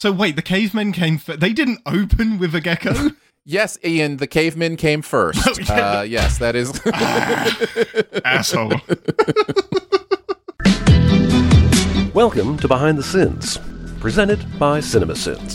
So wait, the cavemen came they didn't open with a gecko? Yes, Ian, the cavemen came first. Yes, that is... Asshole. Welcome to Behind the Sins, presented by CinemaSins.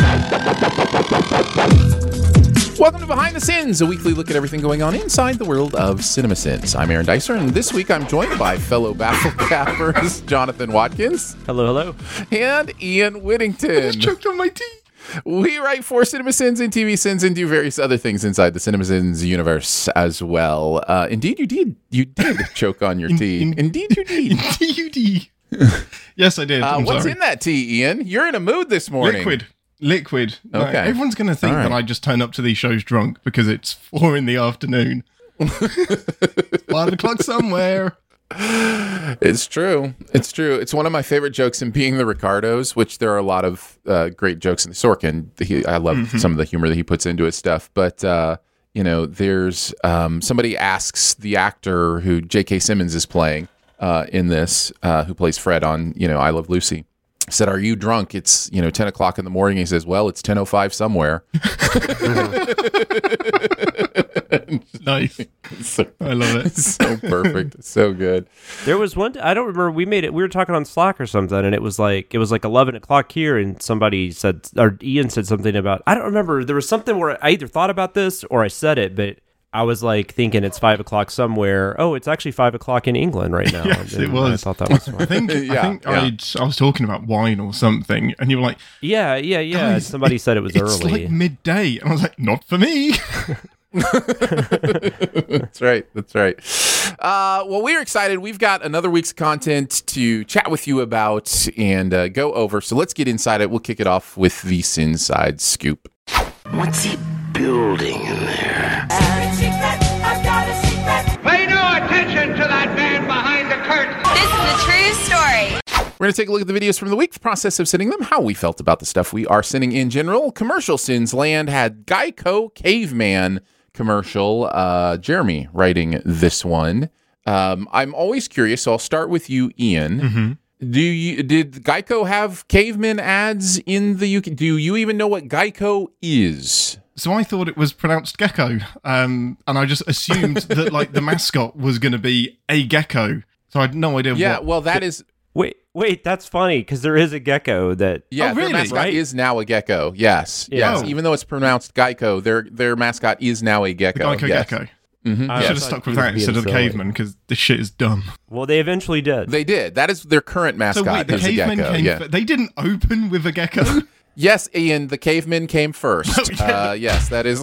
Welcome to Behind the Sins, a weekly look at everything going on inside the world of CinemaSins. I'm Aaron Dicer, and this week I'm joined by fellow Baffle Cappers Jonathan Watkins. Hello. And Ian I Whittington. just choked on my teeth. We write for CinemaSins and TV Sins and do various other things inside the CinemaSins universe as well. Indeed, you did. You did choke on your tea. Indeed, you did. Indeed, you did. Yes, I did. I'm What's sorry. in that tea, Ian? You're in a mood this morning. Liquid. No, Okay. everyone's going to think All right. that I just turn up to these shows drunk because it's 4 p.m. 5 o'clock somewhere. It's true. It's true. It's one of my favorite jokes in Being the Ricardos, which there are a lot of great jokes in Sorkin. I love some of the humor that he puts into his stuff. But, there's somebody asks the actor who J.K. Simmons is playing in this, who plays Fred on, I Love Lucy. Said, "Are you drunk? It's 10 o'clock in the morning." He says, "Well, it's 10:05 somewhere." Nice. I love it. It's so perfect. It's so good. There was one. I don't remember. We were talking on Slack or something, and it was like 11 o'clock here, and somebody said, or Ian said something about. I don't remember. There was something where I either thought about this or I said it, but I was like thinking it's 5 o'clock somewhere. Oh, it's actually 5 o'clock in England right now. Yes, And it was. I thought that was fun. I think I was talking about wine or something, and you were like, Yeah. Guys, Somebody said it was it's early. like midday. And I was like, not for me. That's right. Well, we're excited. We've got another week's content to chat with you about and go over. So let's get inside it. We'll kick it off with the Sinside Scoop. What's he building in there? Pay no attention to that man behind the curtain. This is a true story. We're going to take a look at the videos from the week, the process of sending them, how we felt about the stuff we are sending in general. Commercial Sins Land had Geico Caveman commercial. Jeremy writing this one. I'm always curious, so I'll start with you, Ian. Mm-hmm. Did Geico have caveman ads in the UK? Do you even know what Geico is? So I thought it was pronounced gecko, and I just assumed that like the mascot was going to be a gecko. So I had no idea. Yeah, what well, that is... Wait, that's funny because there is a gecko that. Yeah, Oh, really? their mascot Right? is now a gecko. Yes, Yeah. yes. Oh. Even though it's pronounced Geico, their mascot is now a the gecko. Geico Yes. gecko. Mhm. I I should have thought stuck he with was that instead being of the silly. caveman because this shit is dumb. Well, they eventually did. They did. That is their current mascot. So wait, the is a cavemen gecko. came. Yeah. They didn't open with a gecko. Yes, Ian, the cavemen came first. Oh, yeah. Yes, that is...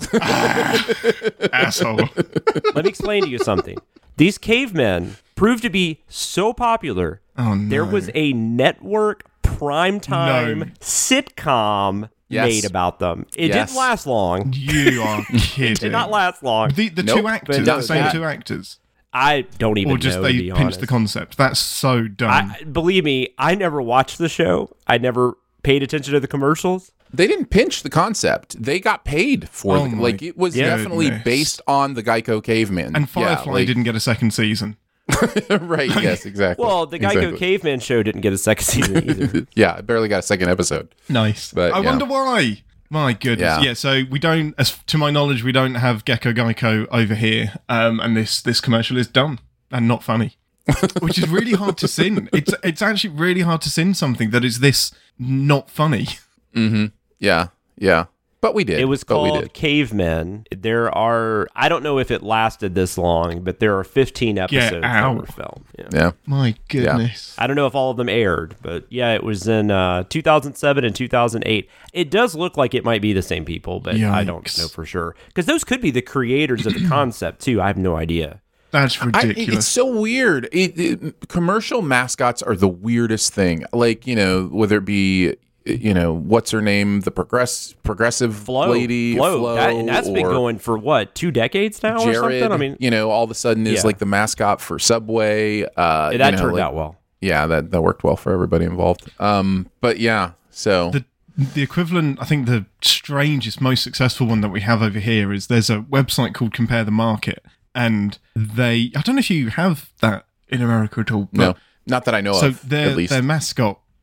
Asshole. Let me explain to you something. These cavemen proved to be so popular. Oh no. There was a network primetime No. sitcom Yes. made about them. It Yes. didn't last long. You are kidding. It did not last long. The Nope. two actors, But the no, same that- two actors, I don't even or just know, they to be pinched honest. the concept. That's so dumb. Believe me, I never watched the show. I never paid attention to the commercials. They didn't pinch the concept. They got paid for Oh it. my Like, it was goodness. definitely based on the Geico caveman. and Firefly didn't get a second season. Right, yes, exactly. Well, the Geico Exactly. Caveman show didn't get a second season either. Yeah, I barely got a second episode. Nice. But, I yeah. wonder why. My goodness. Yeah. Yeah. So we don't, as to my knowledge, we don't have Gecko Geico over here. And this commercial is dumb and not funny, which is really hard to sin. It's actually really hard to sin something that is this not funny. Yeah. But we did. It was But we called did. Cavemen. There are, I don't know if it lasted this long, but there are 15 episodes that out. were filmed. Yeah. Yeah. My goodness. I don't know if all of them aired, but yeah, it was in 2007 and 2008. It does look like it might be the same people, but I don't Yikes. know for sure. Because those could be the creators of the concept, too. I have no idea. That's ridiculous. It's so weird. Commercial mascots are the weirdest thing. Like, whether it be, what's her name? The progressive lady. Flo, That's been or going for, what, 2 decades now or Jared, something? I mean, all of a sudden is Yeah. like the mascot for Subway. that turned out well. Yeah, that worked well for everybody involved. But yeah, so... The equivalent, I think the strangest, most successful one that we have over here is there's a website called Compare the Market. And I don't know if you have that in America at all. no, But not that I know so of, at least. their mascot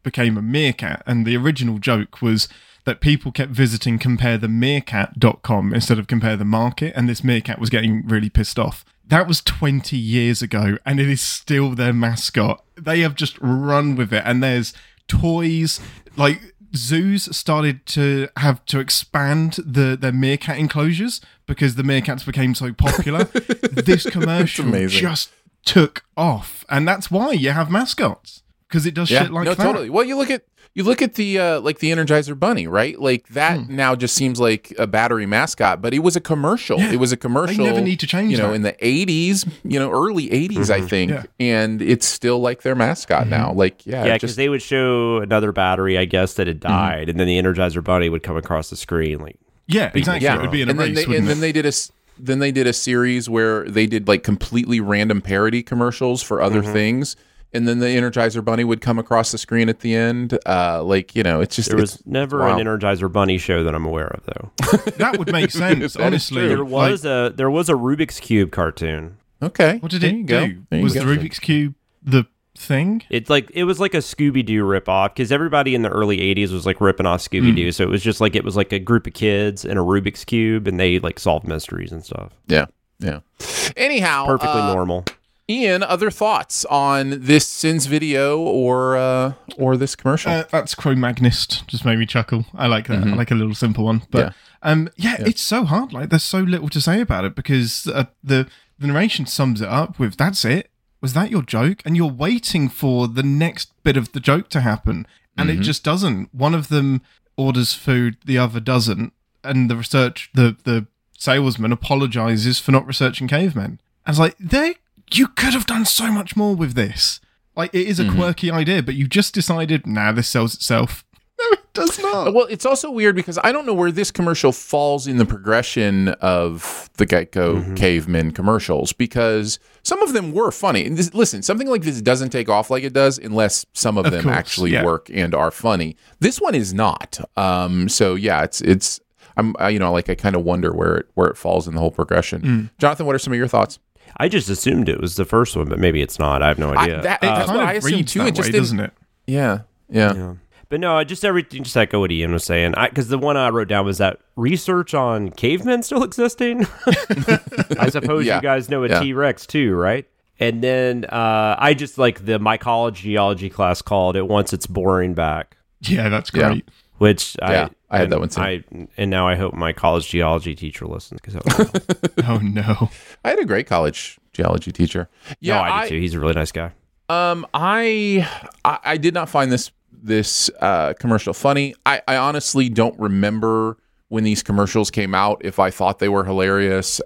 became a meerkat. And the original joke was that people kept visiting comparethemeerkat.com instead of Compare the Market, and this meerkat was getting really pissed off. That was 20 years ago, and it is still their mascot. They have just run with it, and there's toys. Like, zoos started to have to expand their meerkat enclosures because the meerkats became so popular. This commercial just took off, and that's why you have mascots, because it does shit like that. Totally. Well, you look at the like the Energizer Bunny, right? Like that now just seems like a battery mascot, but it was a commercial. Yeah. It was a commercial. They never need to change that. In the 80s, early 80s, I think, and it's still like their mascot now. Like, because they would show another battery, I guess, that had died, and then the Energizer Bunny would come across the screen, like. Yeah, exactly. Yeah. It would be in a race, then they did a series where they did like completely random parody commercials for other things. And then the Energizer Bunny would come across the screen at the end. It's just... There was never an Energizer Bunny show that I'm aware of, though. That would make sense, honestly. There was a Rubik's Cube cartoon. Okay. What did it do? Was the Rubik's Cube the thing? It was like a Scooby-Doo ripoff, because everybody in the early 80s was like ripping off Scooby-Doo. So it was just like, it was like a group of kids in a Rubik's Cube, and they like solved mysteries and stuff. Yeah. Anyhow... Perfectly normal. Ian, other thoughts on this Sins video or this commercial? That's Cro-Magnist. Just made me chuckle. I like that. I like a little simple one. But it's so hard. Like, there's so little to say about it, because the narration sums it up with, that's it. Was that your joke? And you're waiting for the next bit of the joke to happen. And it just doesn't. One of them orders food, the other doesn't. And the salesman apologizes for not researching cavemen. I was like, you could have done so much more with this. Like, it is a quirky idea, but you just decided, this sells itself. No, it does not. Well, it's also weird because I don't know where this commercial falls in the progression of the Geico cavemen commercials, because some of them were funny. And listen, something like this doesn't take off like it does unless some of them actually work and are funny. This one is not. So yeah, it's I kind of wonder where it falls in the whole progression. Jonathan, what are some of your thoughts? I just assumed it was the first one, but maybe it's not. I have no idea. That's what I assumed too. It just doesn't it? Yeah. But no, just echo what Ian was saying. Because the one I wrote down was that research on cavemen still existing. I suppose you guys know a T-Rex too, right? And then I just like my college geology class called it Once It's Boring Back. Yeah, that's great. Yeah. Which I had that one too. And now I hope my college geology teacher listens. Oh no, I had a great college geology teacher. Yeah, I did too. He's a really nice guy. I did not find this commercial funny. I honestly don't remember when these commercials came out if I thought they were hilarious.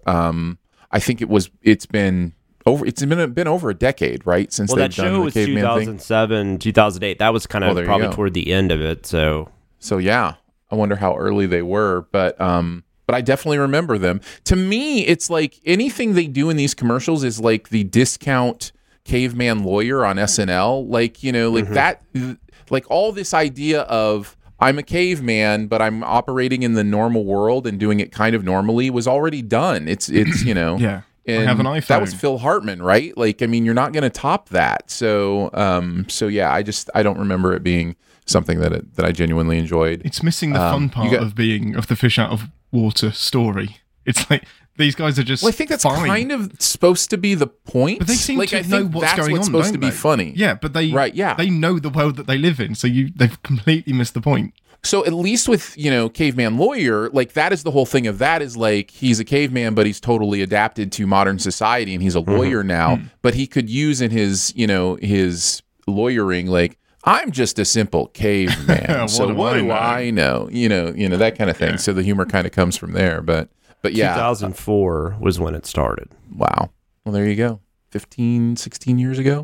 I think it's been over a decade, right? Since they've done the caveman thing. 2007, 2008. That was kind of probably toward the end of it. So yeah, I wonder how early they were, but I definitely remember them. To me, it's like anything they do in these commercials is like the discount caveman lawyer on SNL, that, like all this idea of I'm a caveman, but I'm operating in the normal world and doing it kind of normally was already done. It's yeah. And I have an iPhone. That was Phil Hartman, right? Like, I mean, you're not going to top that. So yeah, I don't remember it being something that I genuinely enjoyed. It's missing the fun part of the fish out of water story. It's like these guys are just. Well, I think that's kind of supposed to be the point. But they seem to know what's going on. Supposed to be funny. Yeah, but they know the world that they live in. So they've completely missed the point. So at least with, caveman lawyer, like that is the whole thing of that is like he's a caveman, but he's totally adapted to modern society and he's a lawyer now. But he could use in his, his lawyering, like, I'm just a simple caveman. So what do I know? You know, that kind of thing. Yeah. So the humor kind of comes from there. But yeah. 2004 was when it started. Wow. Well, there you go. 15, 16 years ago?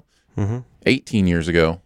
18 years ago.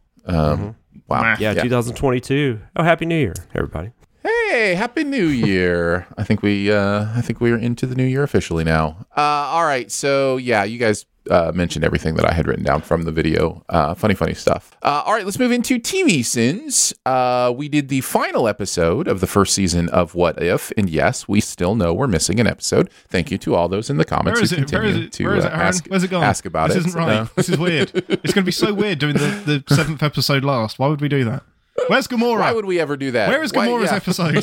Wow. Yeah, 2022. Oh, Happy New Year, everybody. Hey, Happy New Year. I think we are into the new year officially now. All right. So yeah, you guys mentioned everything that I had written down from the video. Funny stuff. All right, let's move into TV sins. We did the final episode of the first season of What If, and yes, we still know we're missing an episode. Thank you to all those in the comments who continue to Where's it gone? Ask about this it. This isn't right. No. This is weird. It's going to be so weird doing the 7th episode last. Why would we do that? Where's Gamora? Why would we ever do that? Where is Gamora's episode?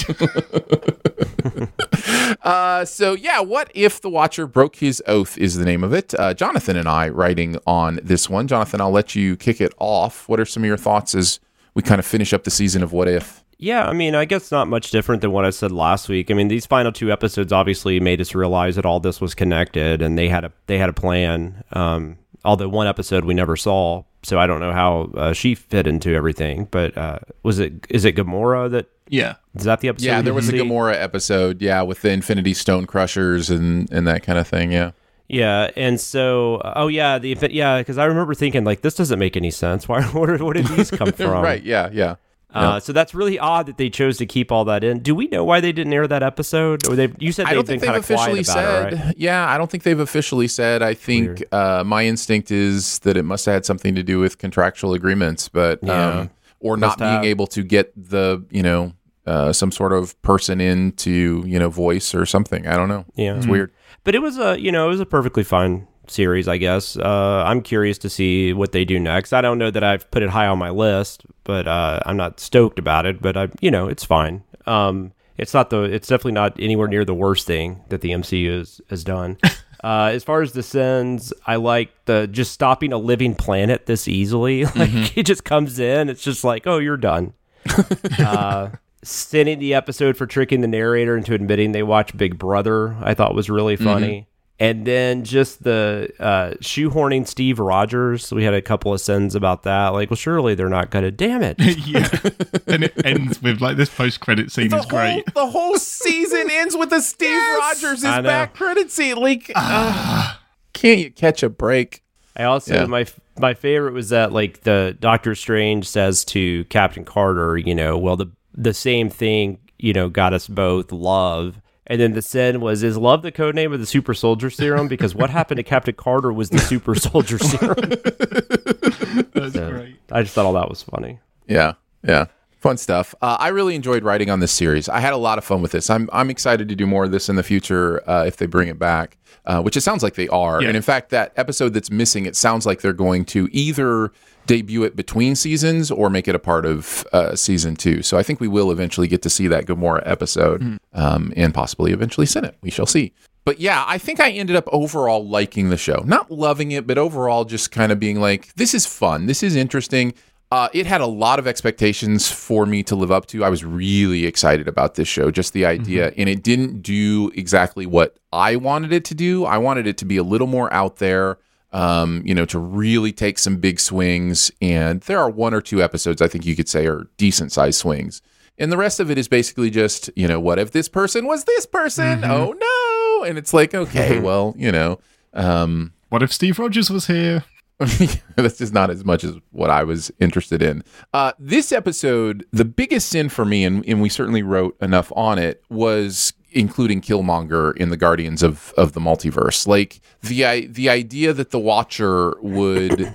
What if the Watcher broke his oath is the name of it. Jonathan and I writing on this one. Jonathan, I'll let you kick it off. What are some of your thoughts as we kind of finish up the season of What If? Yeah, I mean, I guess not much different than what I said last week. I mean, these final 2 episodes obviously made us realize that all this was connected, and they had a plan. Although one episode we never saw, so I don't know how she fit into everything. But is it Gamora that? Yeah, is that the episode? Yeah, there was a Gamora episode. Yeah, with the Infinity Stone Crushers and that kind of thing. Yeah. Yeah, and so, because I remember thinking, like, this doesn't make any sense. Where did these come from? Right, yeah. So that's really odd that they chose to keep all that in. Do we know why they didn't air that episode? Or you said they've been kind of quiet about it, right? Yeah, I don't think they've officially said. I think my instinct is that it must have had something to do with contractual agreements, but or not being able to get the some sort of person in to voice or something. I don't know. Yeah, it's weird. But it was a perfectly fine series, I guess. I'm curious to see what they do next. I don't know that I've put it high on my list, but I'm not stoked about it. But it's fine. It's definitely not anywhere near the worst thing that the MCU has done. As far as the sins, I like the just stopping a living planet this easily. Like it just comes in. It's just like, oh, you're done. Sending the episode for tricking the narrator into admitting they watch Big Brother, I thought was really funny. And then just the shoehorning Steve Rogers. We had a couple of sins about that. Like, well, surely they're not going to. Damn it. Yeah. And it ends with, like, this post-credit scene is great. The whole season ends with a Steve Rogers' back credit scene. Like, can't you catch a break? I also, my favorite was that, like, the Doctor Strange says to Captain Carter, well, the same thing, got us both love. And then the sin was, is love the code name of the super soldier serum? Because what happened to Captain Carter was the super soldier serum. That's great. I just thought all that was funny. Yeah. Fun stuff. I really enjoyed writing on this series. I had a lot of fun with this. I'm excited to do more of this in the future if they bring it back, which it sounds like they are. Yeah. And in fact, that episode that's missing, it sounds like they're going to either debut it between seasons or make it a part of season 2. So I think we will eventually get to see that Gamora episode and possibly eventually send it. We shall see. But yeah, I think I ended up overall liking the show. Not loving it, but overall just kind of being like, this is fun. This is interesting. It had a lot of expectations for me to live up to. I was really excited about this show, just the idea. And it didn't do exactly what I wanted it to do. I wanted it to be a little more out there. To really take some big swings. And there are 1 or 2 episodes I think you could say are decent sized swings. And the rest of it is basically just, what if this person was this person? Oh no. And it's like, okay, well, what if Steve Rogers was here? That's just not as much as what I was interested in. This episode, the biggest sin for me, and we certainly wrote enough on it, was including Killmonger in the Guardians of the Multiverse. Like the idea that the Watcher would,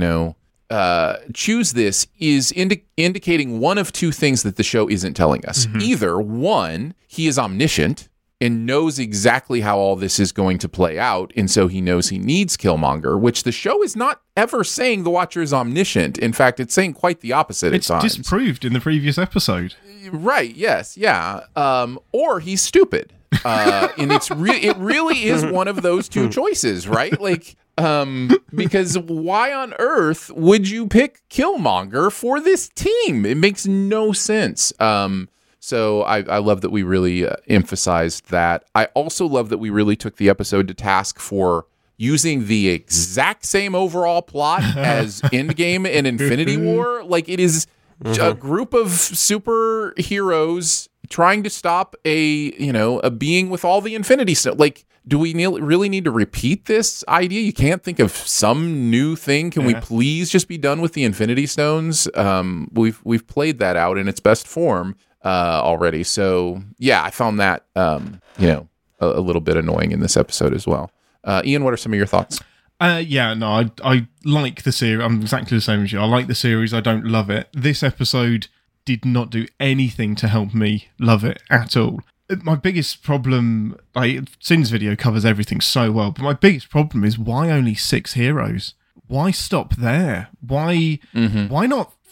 choose this is indicating one of 2 things that the show isn't telling us. Either 1, he is omniscient and knows exactly how all this is going to play out, and so he knows he needs Killmonger, which the show is not ever saying the Watcher is omniscient. In fact, it's saying quite the opposite at times. It's disproved in the previous episode. Right, yes, yeah. Or he's stupid. And it really is one of those 2 choices, right? Like, because why on earth would you pick Killmonger for this team? It makes no sense. So I love that we really emphasized that. I also love that we really took the episode to task for using the exact same overall plot as Endgame and Infinity War. Like, it is a group of superheroes trying to stop a being with all the Infinity Stones. Like, do we really need to repeat this idea? You can't think of some new thing. Can we please just be done with the Infinity Stones? We've played that out in its best form already. So yeah, I found that a little bit annoying in this episode as well. Ian, what are some of your thoughts? I like the series. I'm exactly the same as you. I like the series. I don't love it. This episode did not do anything to help me love it at all. My biggest problem, Sin's video covers everything so well, but my biggest problem is why only 6 heroes? Why stop there? Why not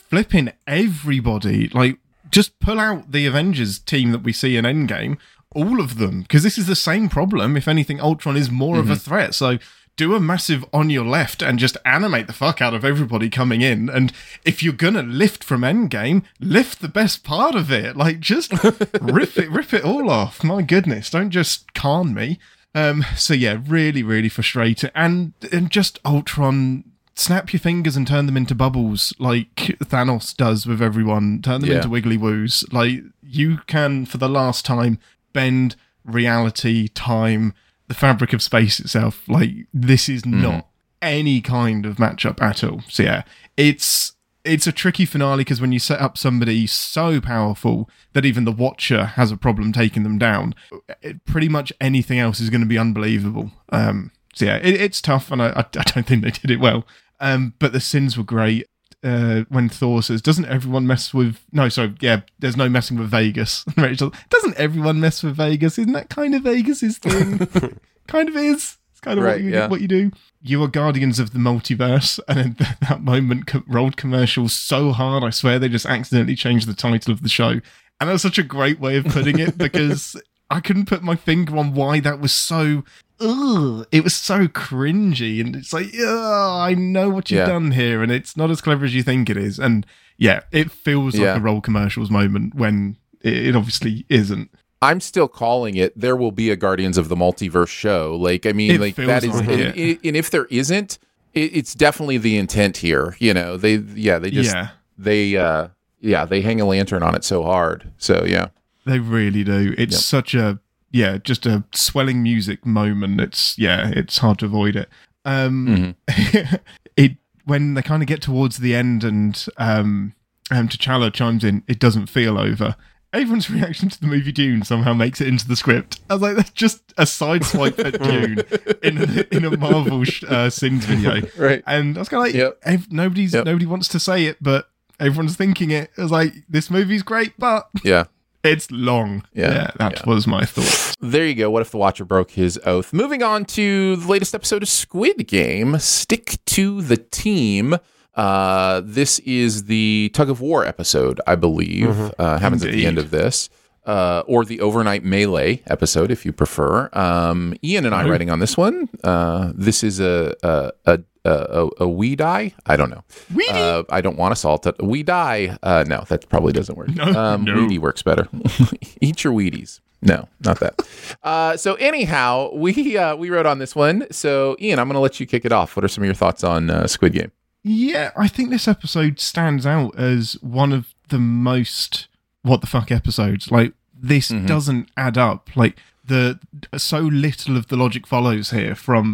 flipping everybody. Like, just pull out the Avengers team that we see in Endgame, all of them, because this is the same problem. If anything, Ultron is more of a threat. So do a massive on your left and just animate the fuck out of everybody coming in. And if you're gonna lift from Endgame, lift the best part of it. Like, just rip it all off. My goodness, don't just con me. So yeah, really, really frustrating. And just Ultron, snap your fingers and turn them into bubbles like Thanos does with everyone. Turn them into wiggly woos. Like, you can, for the last time, bend reality, time, the fabric of space itself. Like, this is not any kind of matchup at all. So yeah, it's a tricky finale, because when you set up somebody so powerful that even the Watcher has a problem taking them down, pretty much anything else is going to be unbelievable. So yeah, it's tough, and I don't think they did it well. But the sins were great. When Thor says, "Doesn't everyone mess with?" No, sorry, yeah, there's no messing with Vegas. Rachel, doesn't everyone mess with Vegas? Isn't that kind of Vegas's thing? Kind of is. It's kind of what you do. You are guardians of the multiverse, and in that moment rolled commercials so hard, I swear they just accidentally changed the title of the show. And that's such a great way of putting it, because I couldn't put my finger on why that was so. It was so cringy, and it's like, I know what you've done here, and it's not as clever as you think it is. And yeah, it feels like a roll commercials moment when it obviously isn't. I'm still calling it. There will be a Guardians of the Multiverse show. Like, I mean, like that is, and if there isn't, it's definitely the intent here. You know, they hang a lantern on it so hard. So yeah, they really do. It's such a. Yeah, just a swelling music moment. It's hard to avoid it. When they kind of get towards the end and T'Challa chimes in, it doesn't feel over. Everyone's reaction to the movie Dune somehow makes it into the script. I was like, that's just a sideswipe at Dune in a Marvel Sins video. Right. And I was kind of like, nobody wants to say it, but everyone's thinking it. I was like, this movie's great, but... Yeah. It's long. That was my thought. There you go. What if the Watcher broke his oath? Moving on to the latest episode of Squid Game, Stick to the Team. This is the Tug of War episode, I believe. Happens at the end of this. Or the Overnight Melee episode, if you prefer. Ian and I writing on this one. This is a we die? I don't know. I don't want to salt it. We die. No, that probably doesn't work. No. Weedy works better. Eat your Wheaties. No, not that. So anyhow, we wrote on this one. So Ian, I'm going to let you kick it off. What are some of your thoughts on Squid Game? Yeah, I think this episode stands out as one of the most what the fuck episodes. Like, this doesn't add up. Like, so little of the logic follows here, from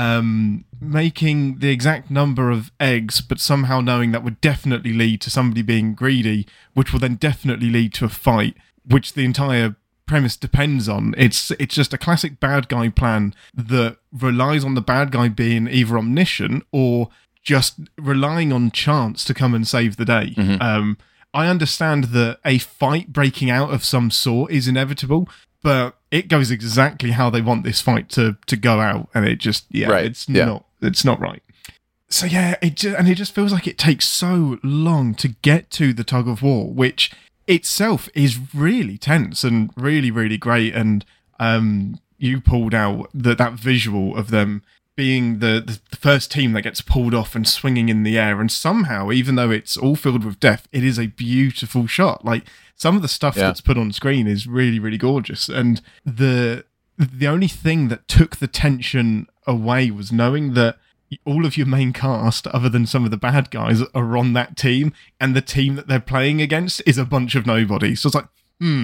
making the exact number of eggs, but somehow knowing that would definitely lead to somebody being greedy, which will then definitely lead to a fight, which the entire premise depends on. It's just a classic bad guy plan that relies on the bad guy being either omniscient or just relying on chance to come and save the day. I understand that a fight breaking out of some sort is inevitable, but it goes exactly how they want this fight to go out, and it just it's not right. So yeah, it just feels like it takes so long to get to the tug of war, which itself is really tense and really, really great. And you pulled out that visual of them being the first team that gets pulled off and swinging in the air, and somehow, even though it's all filled with death, it is a beautiful shot. Like, some of the stuff that's put on screen is really, really gorgeous. And the only thing that took the tension away was knowing that all of your main cast, other than some of the bad guys, are on that team, and the team that they're playing against is a bunch of nobody. So it's like,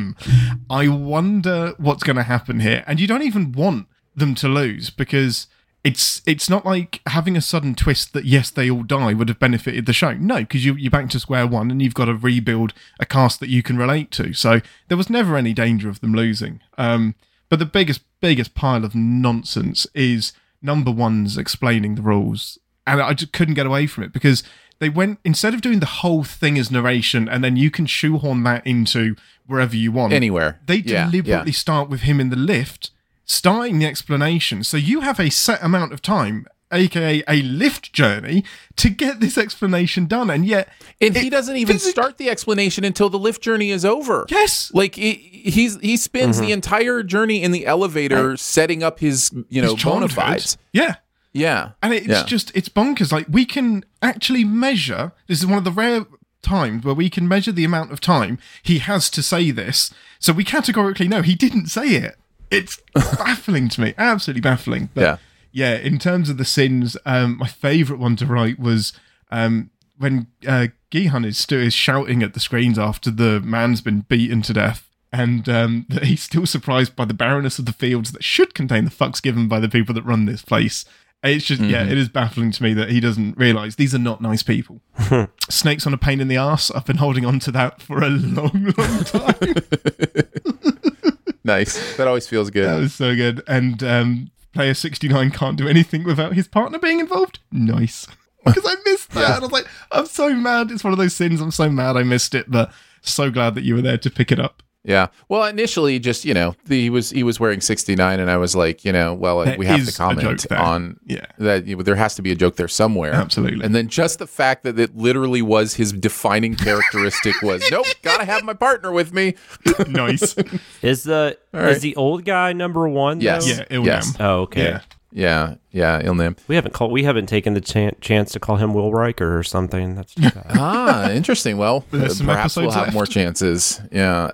I wonder what's going to happen here. And you don't even want them to lose, because it's not like having a sudden twist that, yes, they all die would have benefited the show. No, because you're back to square one and you've got to rebuild a cast that you can relate to. So there was never any danger of them losing. But the biggest pile of nonsense is number one's explaining the rules. And I just couldn't get away from it, because they went, instead of doing the whole thing as narration and then you can shoehorn that into wherever you want. Anywhere. They deliberately start with him in the lift, starting the explanation. So you have a set amount of time aka a lift journey, to get this explanation done, and yet he doesn't even start the explanation until the lift journey is over. Yes, like he spends the entire journey in the elevator setting up his bona fides. Yeah, and it's bonkers. Like, we can actually measure. This is one of the rare times where we can measure the amount of time he has to say this, so we categorically know he didn't say it. It's baffling to me, absolutely baffling. But yeah, in terms of the sins, my favourite one to write was when Gi-hun is shouting at the screens after the man's been beaten to death, and that he's still surprised by the barrenness of the fields that should contain the fucks given by the people that run this place. It's just, it is baffling to me that he doesn't realise these are not nice people. Snakes on a pain in the arse. I've been holding on to that for a long, long time. Nice. That always feels good. That was so good. And player 69 can't do anything without his partner being involved. Nice. Because I missed that. And I was like, I'm so mad. It's one of those sins. I'm so mad I missed it, but so glad that you were there to pick it up. Yeah. Well, initially, just, he was wearing 69, and I was like, we have to comment on that. There has to be a joke there somewhere. Absolutely. And then just the fact that it literally was his defining characteristic was, nope, gotta have my partner with me. Nice. Is the old guy number one? Yes. Though? Yeah. Ilnam. Yes. Oh, okay. Yeah, Ilnam. We haven't taken the chance to call him Will Riker or something. That's too bad. Interesting. Well, perhaps we'll have more chances. Yeah.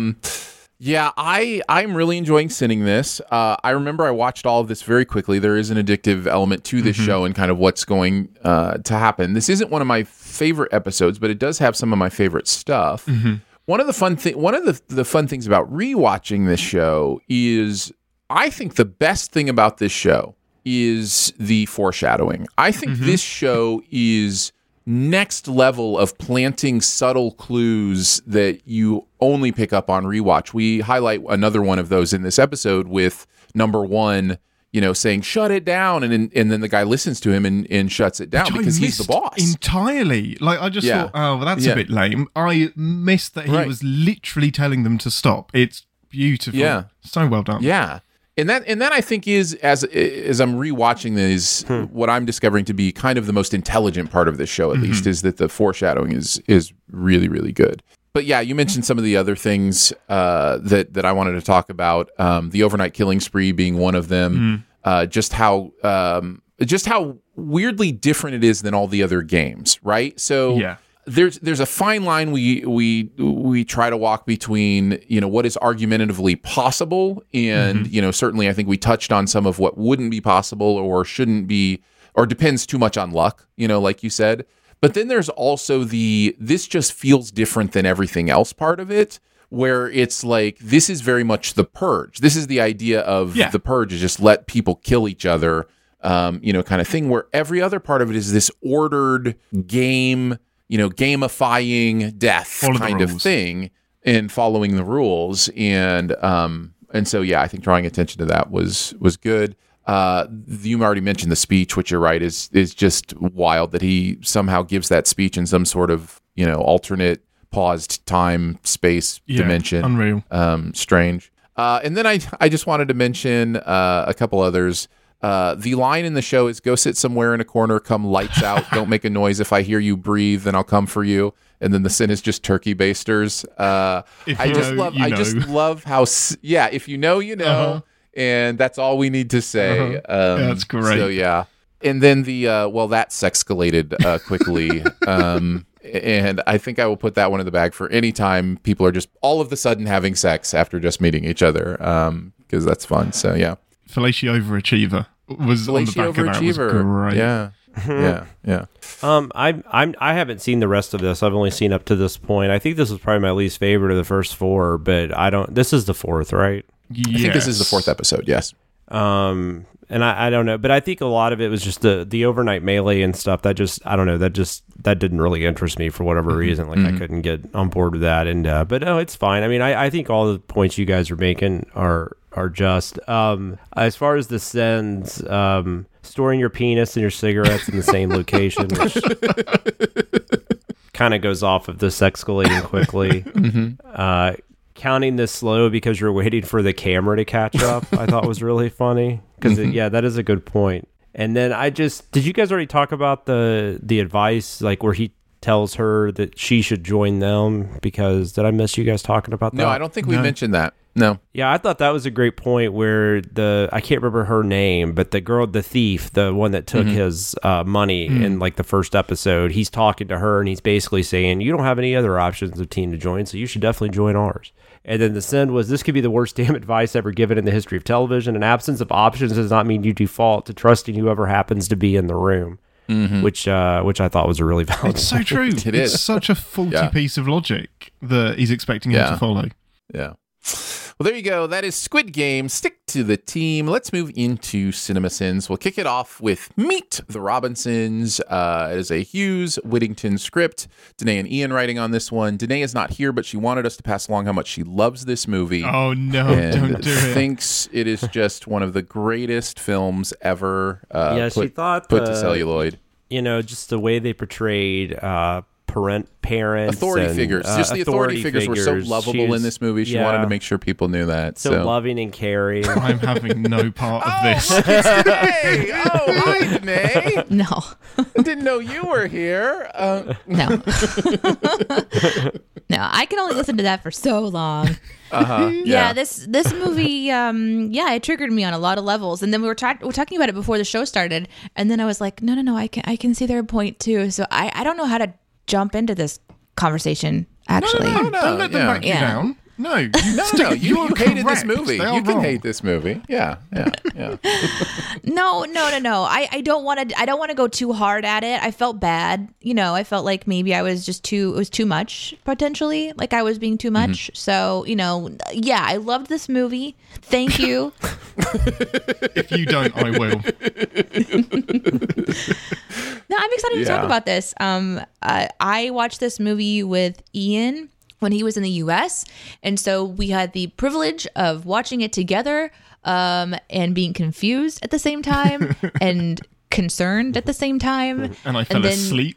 I'm really enjoying sinning this. I remember I watched all of this very quickly. There is an addictive element to this show and kind of what's going to happen. This isn't one of my favorite episodes, but it does have some of my favorite stuff. One of the fun things about rewatching this show is, I think the best thing about this show is the foreshadowing. I think this show is next level of planting subtle clues that you only pick up on rewatch. We highlight another one of those in this episode with number one, saying, shut it down. And then the guy listens to him and shuts it down because he's the boss. Entirely. Like, I just thought, oh, well, that's a bit lame. I missed that he was literally telling them to stop. It's beautiful. Yeah. So well done. Yeah. And that I think is, as I'm rewatching this, what I'm discovering to be kind of the most intelligent part of this show, at least, is that the foreshadowing is really, really good. But yeah, you mentioned some of the other things that I wanted to talk about. The overnight killing spree being one of them. Just how weirdly different it is than all the other games, right? So there's a fine line we try to walk between, what is argumentatively possible, and certainly I think we touched on some of what wouldn't be possible or shouldn't be, or depends too much on luck, like you said. But then there's also this just feels different than everything else part of it, where it's like, this is very much the Purge. This is the idea of the Purge, is just let people kill each other, kind of thing, where every other part of it is this ordered game, gamifying death kind of thing, and following the rules. And so, I think drawing attention to that was good. You already mentioned the speech, which you're right, is just wild that he somehow gives that speech in some sort of, alternate paused time, space, dimension. Unreal. Strange. And then I just wanted to mention a couple others. The line in the show is, go sit somewhere in a corner, come lights out, don't make a noise. If I hear you breathe, then I'll come for you. And then the sin is just turkey basters. I just love how, if you know, you know, and that's all we need to say. That's great. So, and then that's escalated quickly. And I think I will put that one in the bag for any time people are just all of the sudden having sex after just meeting each other, because that's fun. So, Fellatio Overachiever was on the back of that. Was great. Yeah. I haven't seen the rest of this. I've only seen up to this point. I think this was probably my least favorite of the first four, but this is the fourth, right? Yes. I think this is the fourth episode. Yes. And I don't know, but I think a lot of it was just the overnight melee and stuff. That didn't really interest me for whatever reason. Like, I couldn't get on board with that. And but no, it's fine. I mean, I think all the points you guys are making are just. As far as the sins, storing your penis and your cigarettes in the same location, which kind of goes off of this escalating quickly. Counting this slow because you're waiting for the camera to catch up, I thought was really funny. Because, that is a good point. And then did you guys already talk about the advice, like where he tells her that she should join them? Because did I miss you guys talking about that? No, I don't think we mentioned that. No. Yeah, I thought that was a great point where I can't remember her name, but the girl, the thief, the one that took his money in like the first episode, he's talking to her and he's basically saying, you don't have any other options of team to join, so you should definitely join ours. And then the send was, this could be the worst damn advice ever given in the history of television. An absence of options does not mean you default to trusting whoever happens to be in the room. Which I thought was a really valid. It's so true. It's such a faulty piece of logic that he's expecting him to follow. Yeah. Well, there you go. That is Squid Game. Stick to the team. Let's move into Cinema Sins. We'll kick it off with Meet the Robinsons. It is a Hughes Whittington script. Danae and Ian writing on this one. Danae is not here, but she wanted us to pass along how much she loves this movie. Oh, no, don't do it. Thinks it is just one of the greatest films ever she thought put to celluloid. You know, just the way they portrayed parents, authority and, figures. Just the authority figures were so lovable in this movie. She wanted to make sure people knew that. So loving and caring. I'm having no part of this. Danae! Oh, hi, Danae. No. I didn't know you were here. No. No, I can only listen to that for so long. Yeah, this movie, it triggered me on a lot of levels. And then we were talking about it before the show started, and then I was like, no, I can see their point too. So I don't know how to jump into this conveation. Actually, no, don't let them back you down. No, you hated this movie. You can hate this movie. Yeah. No. I don't want to. I don't want to go too hard at it. I felt bad. I felt like maybe I was just too. It was too much potentially. Like I was being too much. So I loved this movie. Thank you. If you don't, I will. No, I'm excited to talk about this. I watched this movie with Ian when he was in the U.S. And so we had the privilege of watching it together and being confused at the same time and concerned at the same time. And I fell asleep.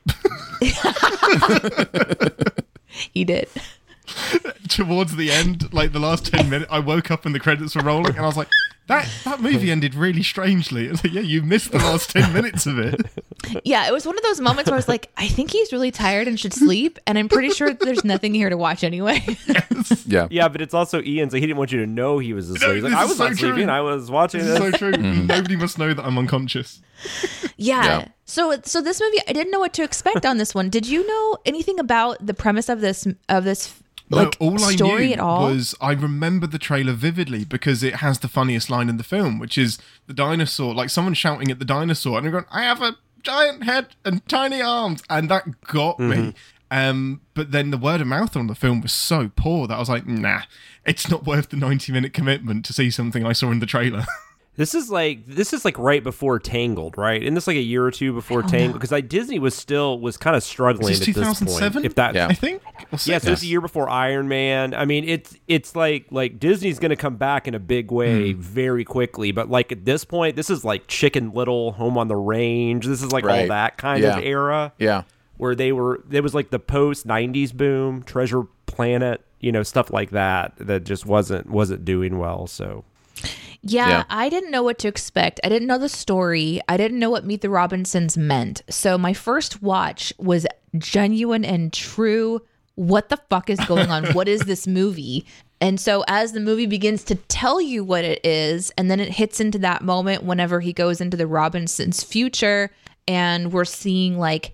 He did. Towards the end, like the last 10 minutes, I woke up and the credits were rolling and I was like, that movie ended really strangely. Like, yeah, you missed the last 10 minutes of it. Yeah, it was one of those moments where I was like, I think he's really tired and should sleep, and I'm pretty sure there's nothing here to watch anyway. Yes. Yeah, but it's also Ian's. Like, he didn't want you to know he was asleep. He's like, I was not sleeping. I was watching this. This is so true. Nobody must know that I'm unconscious. Yeah. So this movie, I didn't know what to expect on this one. Did you know anything about the premise of this all I story knew at all? was I remember the trailer vividly because it has the funniest line in the film, which is the dinosaur, like someone shouting at the dinosaur and they're going, I have a giant head and tiny arms, and that got me. But then the word of mouth on the film was so poor that I was like, nah, it's not worth the 90-minute commitment to see something I saw in the trailer. This is like right before Tangled, right? Isn't this like a year or two before Tangled? Because Disney was kind of struggling at this 2007? point. If that, I think. So it's a year before Iron Man. I mean, it's like Disney's going to come back in a big way very quickly. But like at this point, this is like Chicken Little, Home on the Range. This is like all that kind of era. Yeah. Where there was like the post 90s boom, Treasure Planet, stuff like that just wasn't doing well. So. Yeah, I didn't know what to expect. I didn't know the story. I didn't know what Meet the Robinsons meant. So my first watch was genuine and true. What the fuck is going on? What is this movie? And so as the movie begins to tell you what it is, and then it hits into that moment whenever he goes into the Robinsons' future, and we're seeing like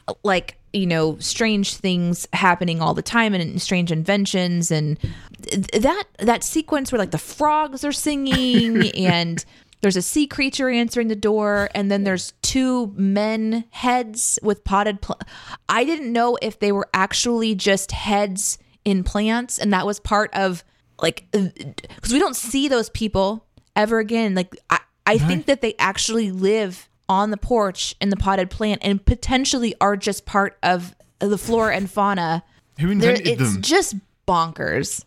strange things happening all the time and strange inventions, and that sequence where like the frogs are singing and there's a sea creature answering the door, and then there's two men heads with potted I didn't know if they were actually just heads in plants, and that was part of like, because we don't see those people ever again. Like I think that they actually live on the porch in the potted plant and potentially are just part of the flora and fauna. Who invented them? It's just bonkers.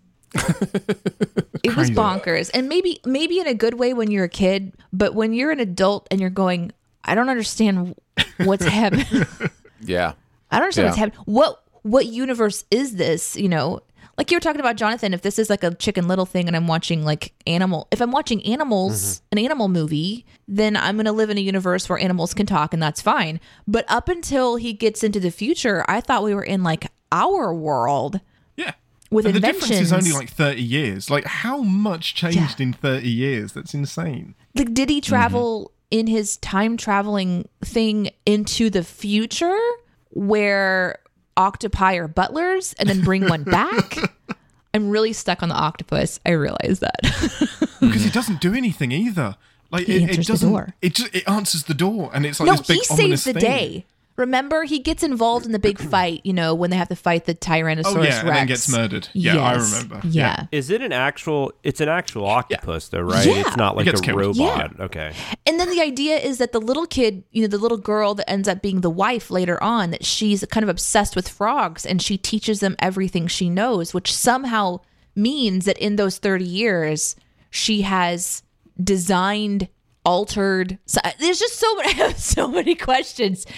It was bonkers. And maybe in a good way when you're a kid, but when you're an adult and you're going, I don't understand what's happening. Yeah. I don't understand what's happening. What universe is this? like you were talking about, Jonathan, if this is like a Chicken Little thing and I'm watching like if I'm watching animals, an animal movie, then I'm going to live in a universe where animals can talk and that's fine. But up until he gets into the future, I thought we were in like our world. Yeah. With and the inventions. difference is only like 30 years. Like, how much changed in 30 years? That's insane. Like, did he travel in his time traveling thing into the future where octopi are butlers and then bring one back? I'm really stuck on the octopus. I realize that. Because he doesn't do anything either. Like, He answers it doesn't. the door. It answers the door, and it's like No, this big he ominous saves the thing. day. Remember, he gets involved in the big fight, when they have to fight the Tyrannosaurus Oh yeah, Rex. and then gets murdered. Yeah, I Yes. remember. Yeah. Is it an actual? It's an actual octopus, though, right? Yeah. It's not like gets a killed. robot. Okay. And then the idea is that the little kid, the little girl that ends up being the wife later on, that she's kind of obsessed with frogs and she teaches them everything she knows, which somehow means that in those 30 years, she has designed, altered. So, there's just so many, I have so many questions.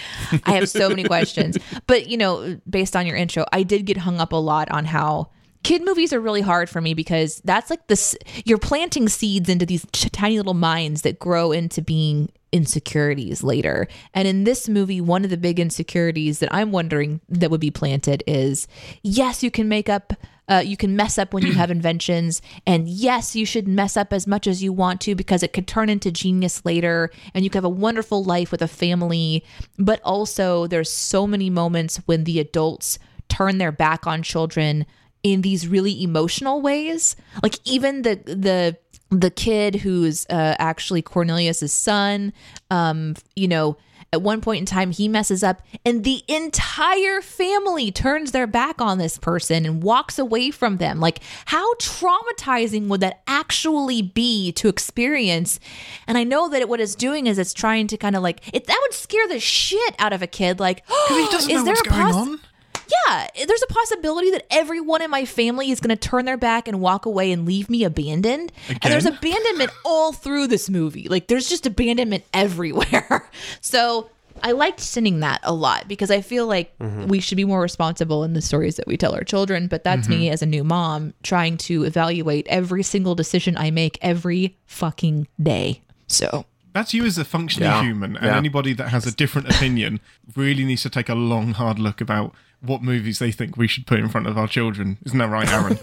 But, based on your intro, I did get hung up a lot on how kid movies are really hard for me because that's like this, you're planting seeds into these tiny little minds that grow into being insecurities later. And in this movie, one of the big insecurities that I'm wondering that would be planted is, yes, you can you can mess up when you have inventions, and yes, you should mess up as much as you want to because it could turn into genius later and you could have a wonderful life with a family. But also there's so many moments when the adults turn their back on children in these really emotional ways. Like even the kid who's actually Cornelius's son, at one point in time, he messes up and the entire family turns their back on this person and walks away from them. Like, how traumatizing would that actually be to experience? And I know that what it's doing is it's trying to kind of like, that would scare the shit out of a kid. Like, Because he doesn't know what's going on. Yeah, there's a possibility that everyone in my family is going to turn their back and walk away and leave me abandoned. Again? And there's abandonment all through this movie. Like, there's just abandonment everywhere. So I liked seeing that a lot because I feel like we should be more responsible in the stories that we tell our children. But that's me as a new mom trying to evaluate every single decision I make every fucking day. So That's you as a functioning human, and anybody that has a different opinion really needs to take a long, hard look about what movies they think we should put in front of our children. Isn't that right, Aaron?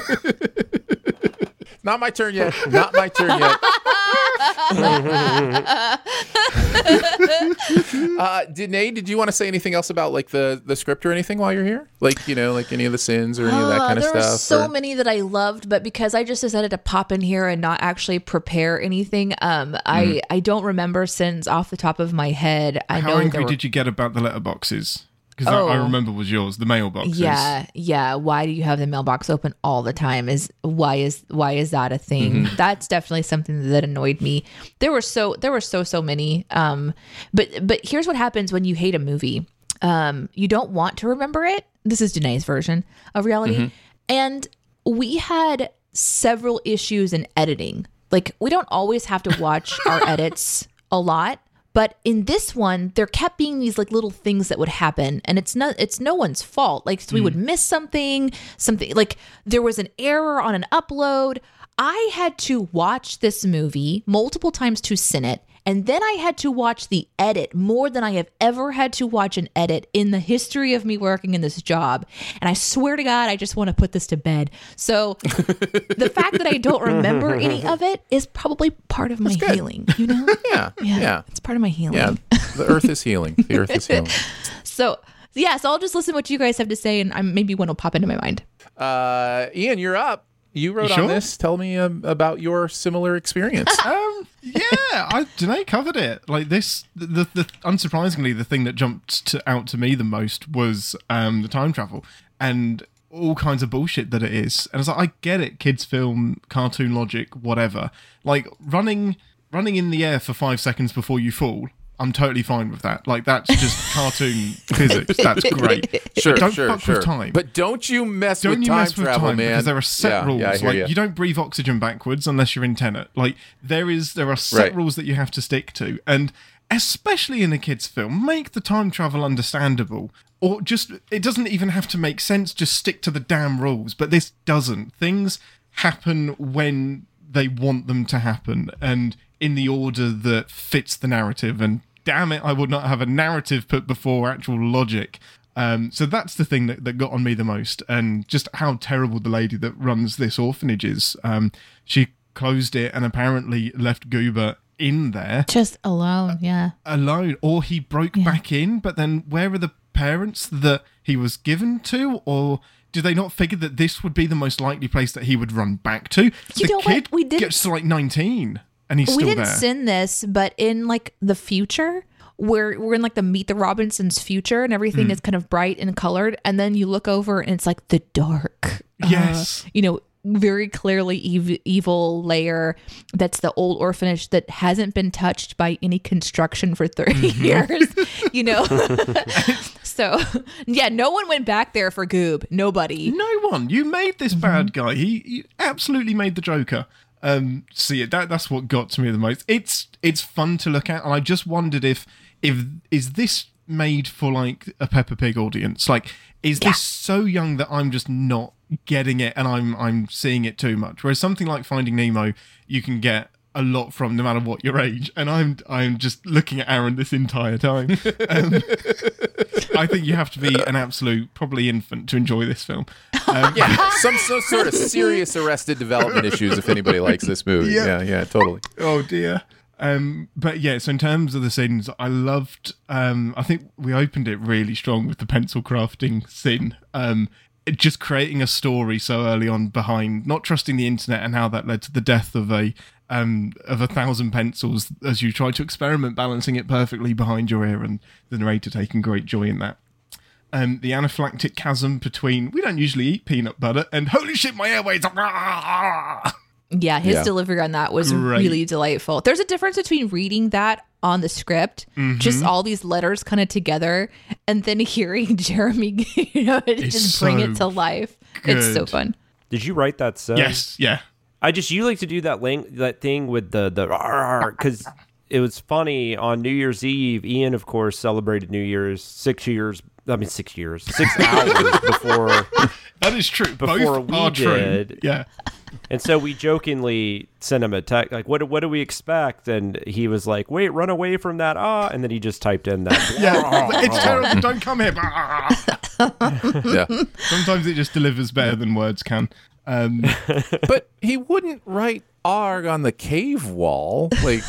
Not my turn yet. Not my turn yet. Danae, did you want to say anything else about like the script or anything while you're here? Like, like any of the sins or any of that kind of stuff? There were so many that I loved, but because I just decided to pop in here and not actually prepare anything, I don't remember sins off the top of my head. I How know angry did you get about the letterboxes? Because I remember was yours, the mailboxes. Yeah. Why do you have the mailbox open all the time? Why is that a thing? That's definitely something that annoyed me. There were so many. But here's what happens when you hate a movie. You don't want to remember it. This is Danae's version of reality. And we had several issues in editing. Like, we don't always have to watch our edits a lot. But in this one, there kept being these like little things that would happen, and it's no one's fault. Like, so we would miss something like there was an error on an upload. I had to watch this movie multiple times to sin it. And then I had to watch the edit more than I have ever had to watch an edit in the history of me working in this job. And I swear to God, I just want to put this to bed. So the fact that I don't remember any of it is probably part of my healing, Yeah. It's part of my healing. Yeah. The earth is healing. The earth is healing. So I'll just listen to what you guys have to say, and maybe one will pop into my mind. Ian, you're up. You wrote on this. Tell me about your similar experience. Danae covered it. Like this, the unsurprisingly, the thing that jumped out to me the most was the time travel and all kinds of bullshit that it is. And it's like, I get it, kids film, cartoon logic, whatever. Like running in the air for 5 seconds before you fall. I'm totally fine with that. Like, that's just cartoon physics. That's great. Sure, don't fuck with time. But don't you mess with time travel, man. Because there are set rules. You don't breathe oxygen backwards unless you're in Tenet. Like, there are set rules that you have to stick to. And especially in a kid's film, make the time travel understandable. or just, it doesn't even have to make sense, just stick to the damn rules. But this doesn't. Things happen when they want them to happen, and in the order that fits the narrative. And damn it, I would not have a narrative put before actual logic. So that's the thing that got on me the most, and just how terrible the lady that runs this orphanage is. She closed it and apparently left Goober in there. Just alone, yeah. Alone. Or he broke back in, but then where are the parents that he was given to? Or did they not figure that this would be the most likely place that he would run back to? You know the kid what? We didn't- gets to like 19 and he's We still didn't there. send this, but in like the future, we're in like the Meet the Robinsons future, and everything is kind of bright and colored, and then you look over and it's like the dark. Yes. Very clearly evil layer. That's the old orphanage that hasn't been touched by any construction for 30 years. So yeah, no one went back there for Goob. Nobody. No one. You made this bad guy. He absolutely made the Joker. So yeah, that's what got to me the most. It's fun to look at, and I just wondered if is this made for like a Peppa Pig audience? Like, is this so young that I'm just not getting it, and I'm seeing it too much? Whereas something like Finding Nemo, you can get a lot from, no matter what your age. And I'm just looking at Aaron this entire time. I think you have to be an absolute, probably infant, to enjoy this film. Some sort of serious Arrested Development issues if anybody likes this movie. Yeah, totally. Oh dear. But yeah, so in terms of the sins, I loved, I think we opened it really strong with the pencil crafting sin. Just creating a story so early on behind not trusting the internet, and how that led to the death of 1,000 pencils as you try to experiment balancing it perfectly behind your ear, and the narrator taking great joy in that. The anaphylactic chasm between we don't usually eat peanut butter and holy shit, my airways are. Yeah, his delivery on that was really delightful. There's a difference between reading that on the script, just all these letters kind of together, and then hearing Jeremy, just bring it to life. Good. It's so fun. Did you write that song? Yes, yeah. You like to do that thing with the because it was funny on New Year's Eve. Ian, of course, celebrated New Year's 6 hours before. That is true. Before Both we are did. True. Yeah. And so we jokingly sent him a text, like, what do we expect? And he was like, wait, run away from that, and then he just typed in that. Yeah, it's terrible, don't come here. Yeah. Sometimes it just delivers better than words can. But he wouldn't write arg on the cave wall, like,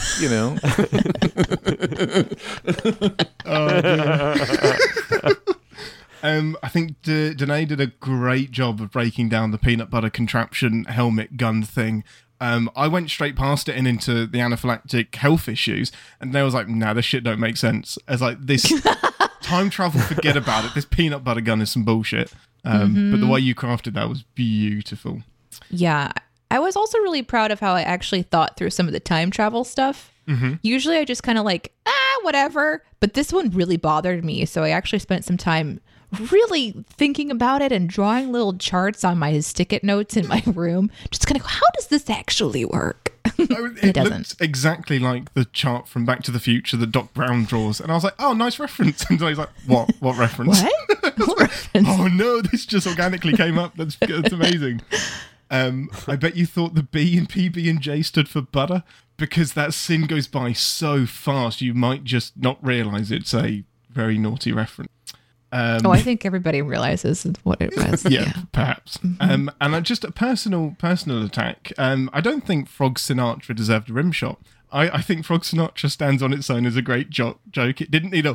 I think Danae did a great job of breaking down the peanut butter contraption helmet gun thing. I went straight past it and into the anaphylactic health issues, and they was like, nah, this shit don't make sense. As like, this time travel, forget about it. This peanut butter gun is some bullshit. But the way you crafted that was beautiful. Yeah. I was also really proud of how I actually thought through some of the time travel stuff. Usually I just kind of like, whatever. But this one really bothered me. So I actually spent some time really thinking about it and drawing little charts on my stick-it notes in my room. Just kind of, how does this actually work? It doesn't. looks exactly like the chart from Back to the Future that Doc Brown draws. And I was like, oh, nice reference. And he's like, what reference? What reference? Oh no, this just organically came up. That's amazing. I bet you thought the B in PB&J stood for butter, because that sin goes by so fast you might just not realise it's a very naughty reference. I think everybody realizes what it was. Yeah, perhaps. And just a personal attack. I don't think Frog Sinatra deserved a rim shot. I think Frog Sinatra stands on its own as a great joke. It didn't need a...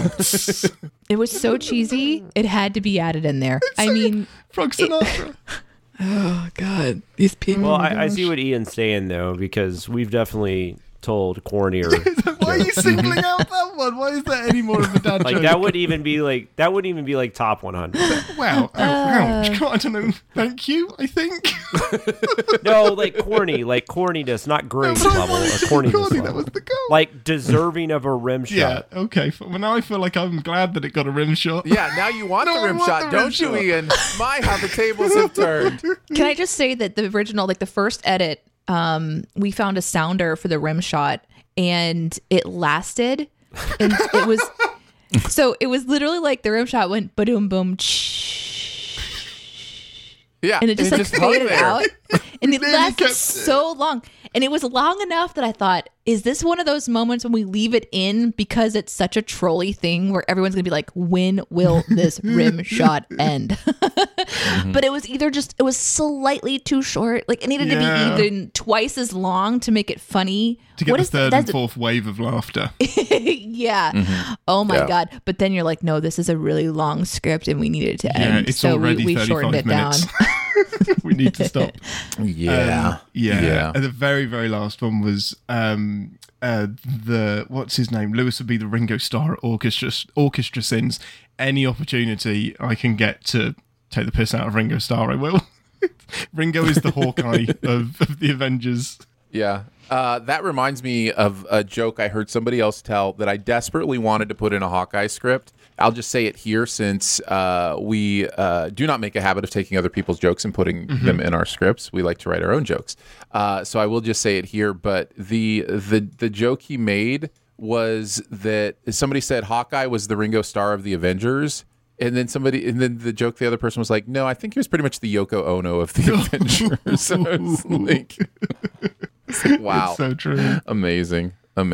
It was so cheesy, it had to be added in there. I mean... Frog Sinatra. Oh, God. These people... Well, I see what Ian's saying, though, because we've definitely told cornier. Why are you singling out that one? Why is that any more of a dad joke? That wouldn't even be like top 100. Wow. Ouch. I don't know. Thank you, I think. No, like corny, like corniness, not great level. A corniness corny, level. that was the goal. Like deserving of a rim shot. Yeah, okay. Well, now I feel like I'm glad that it got a rim shot. Yeah, now you want No, the rim I want shot, the rim don't you, shot. Ian? My, how the tables have turned. Can I just say that the original, like the first edit, we found a sounder for the rim shot, and it lasted, and it was So it was literally like the rim shot went ba-doom boom, Yeah, and it just like hung faded there. out, and it Then he lasted kept- so long, and it was long enough that I thought, is this one of those moments when we leave it in because it's such a trolly thing where everyone's gonna be like, when will this rim shot end? But it was either it was slightly too short, like it needed to Yeah. be even twice as long to make it funny. To get What the is third that's- and fourth wave of laughter. Yeah. Oh my Yeah. God. But then you're like, no, this is a really long script and we need it to Yeah, end. it's so already we 35 shortened it minutes. down. We need to stop. Yeah. Yeah. And the very, very last one was the what's his name? Lewis would be the Ringo Starr at Orchestra Sins. Any opportunity I can get to take the piss out of Ringo Starr, I will. Ringo is the Hawkeye of the Avengers. Yeah. That reminds me of a joke I heard somebody else tell that I desperately wanted to put in a Hawkeye script. I'll just say it here since we do not make a habit of taking other people's jokes and putting them in our scripts. We like to write our own jokes. So I will just say it here. But the joke he made was that somebody said Hawkeye was the Ringo Starr of the Avengers. And then the joke, the other person was like, no, I think he was pretty much the Yoko Ono of the Avengers. So it's like, wow. It's so true. Amazing.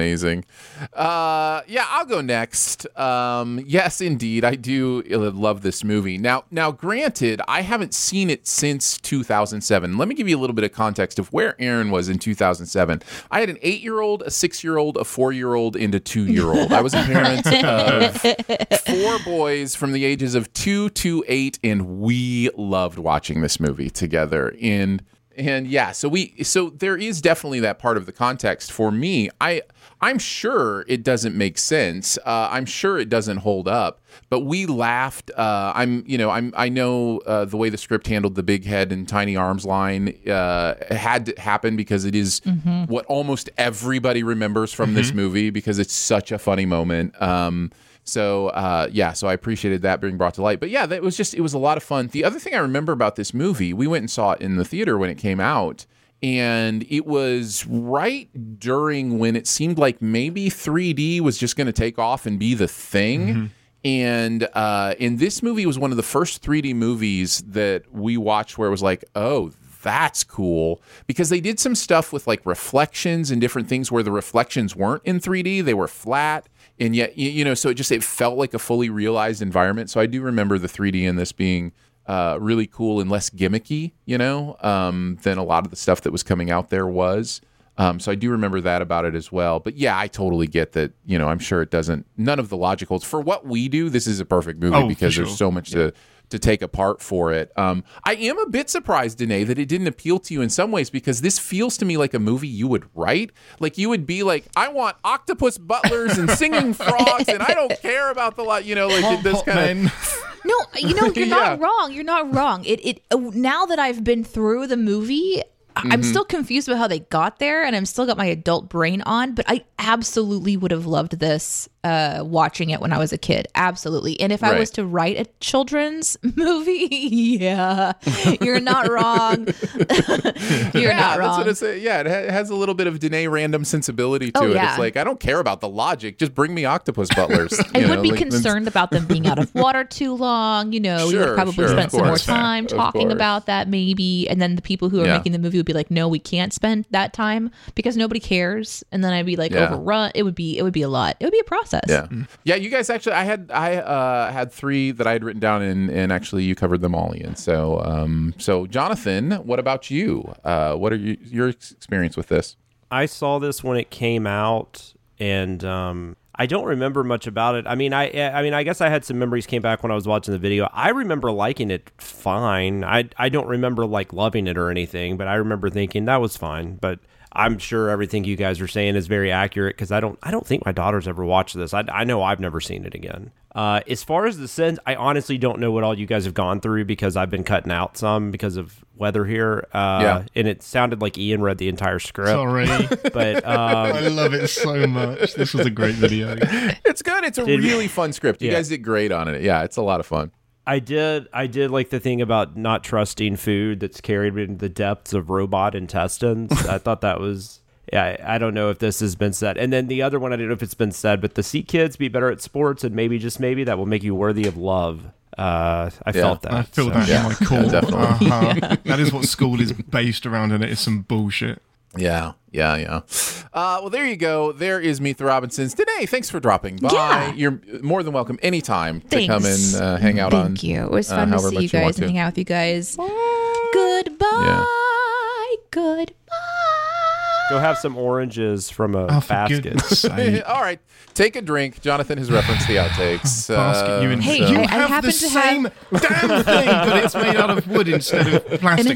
Yeah, I'll go next. Yes, indeed. I do love this movie. Now, granted, I haven't seen it since 2007. Let me give you a little bit of context of where Aaron was in 2007. I had an 8-year-old, a 6-year-old, a 4-year-old, and a 2-year-old. I was a parent of 4 boys from the ages of 2 to 8, and we loved watching this movie together. And yeah, so there is definitely that part of the context for me. I'm sure it doesn't make sense. I'm sure it doesn't hold up, but we laughed. I know the way the script handled the big head and tiny arms line had to happen because it is what almost everybody remembers from this movie because it's such a funny moment. So I appreciated that being brought to light. But yeah, it was a lot of fun. The other thing I remember about this movie, we went and saw it in the theater when it came out, and it was right during when it seemed like maybe 3D was just going to take off and be the thing. And this movie was one of the first 3D movies that we watched where it was like, oh, that's cool, because they did some stuff with like reflections and different things where the reflections weren't in 3D, they were flat. And yet, so it felt like a fully realized environment. So I do remember the 3D in this being really cool and less gimmicky, than a lot of the stuff that was coming out there was. So I do remember that about it as well. But yeah, I totally get that, I'm sure it doesn't, none of the logicals. For what we do, this is a perfect movie because there's so much to take apart for it. I am a bit surprised, Danae, that it didn't appeal to you in some ways because this feels to me like a movie you would write. Like you would be like, I want octopus butlers and singing frogs, and I don't care about the lot, like this kind of. No, you're not wrong. You're not wrong. It now that I've been through the movie, I'm still confused about how they got there, and I'm still got my adult brain on, but I absolutely would have loved this watching it when I was a kid. Absolutely. And if I was to write a children's movie, yeah, you're not wrong. You're not wrong. That's what it's. Yeah, it has a little bit of Danae random sensibility to it. Yeah. It's like, I don't care about the logic. Just bring me octopus butlers. I would be concerned about them being out of water too long. You would probably spend some more time talking about that maybe. And then the people who are making the movie would be like, no, we can't spend that time because nobody cares. And then I'd be like overrun. It would be a lot. It would be a process. Yeah. You guys actually, I had 3 that I had written down, and actually you covered them all, Ian. So Jonathan, what about you? What are your experience with this? I saw this when it came out, and I don't remember much about it. I mean, I guess I had some memories came back when I was watching the video. I remember liking it fine. I don't remember like loving it or anything, but I remember thinking that was fine. But I'm sure everything you guys are saying is very accurate because I don't think my daughter's ever watched this. I know I've never seen it again. As far as the sins, I honestly don't know what all you guys have gone through because I've been cutting out some because of weather here. And it sounded like Ian read the entire script. Sorry. But I love it so much. This was a great video. It's good. It's a really fun script. You guys did great on it. Yeah, it's a lot of fun. I did like the thing about not trusting food that's carried in the depths of robot intestines. I thought that was Yeah, I don't know if this has been said. And then the other one, I don't know if it's been said, but the See Kids Be Better at Sports, and maybe, just maybe, that will make you worthy of love. I felt that. I feel that in my core. That is what school is based around, and it is some bullshit. Yeah. Well, there you go. There is Meet the Robinsons. Danae, thanks for dropping by. Yeah. You're more than welcome anytime to Thanks. come and hang out on. Thank you. It was fun to however see much you you want guys and to. hang out with you guys. Goodbye. Goodbye. Go have some oranges from a For basket. goodness sake. All right, take a drink. Jonathan has referenced the outtakes. Basket, you and Hey, you I have happen the to same damn thing, but it's made out of wood instead of And plastic.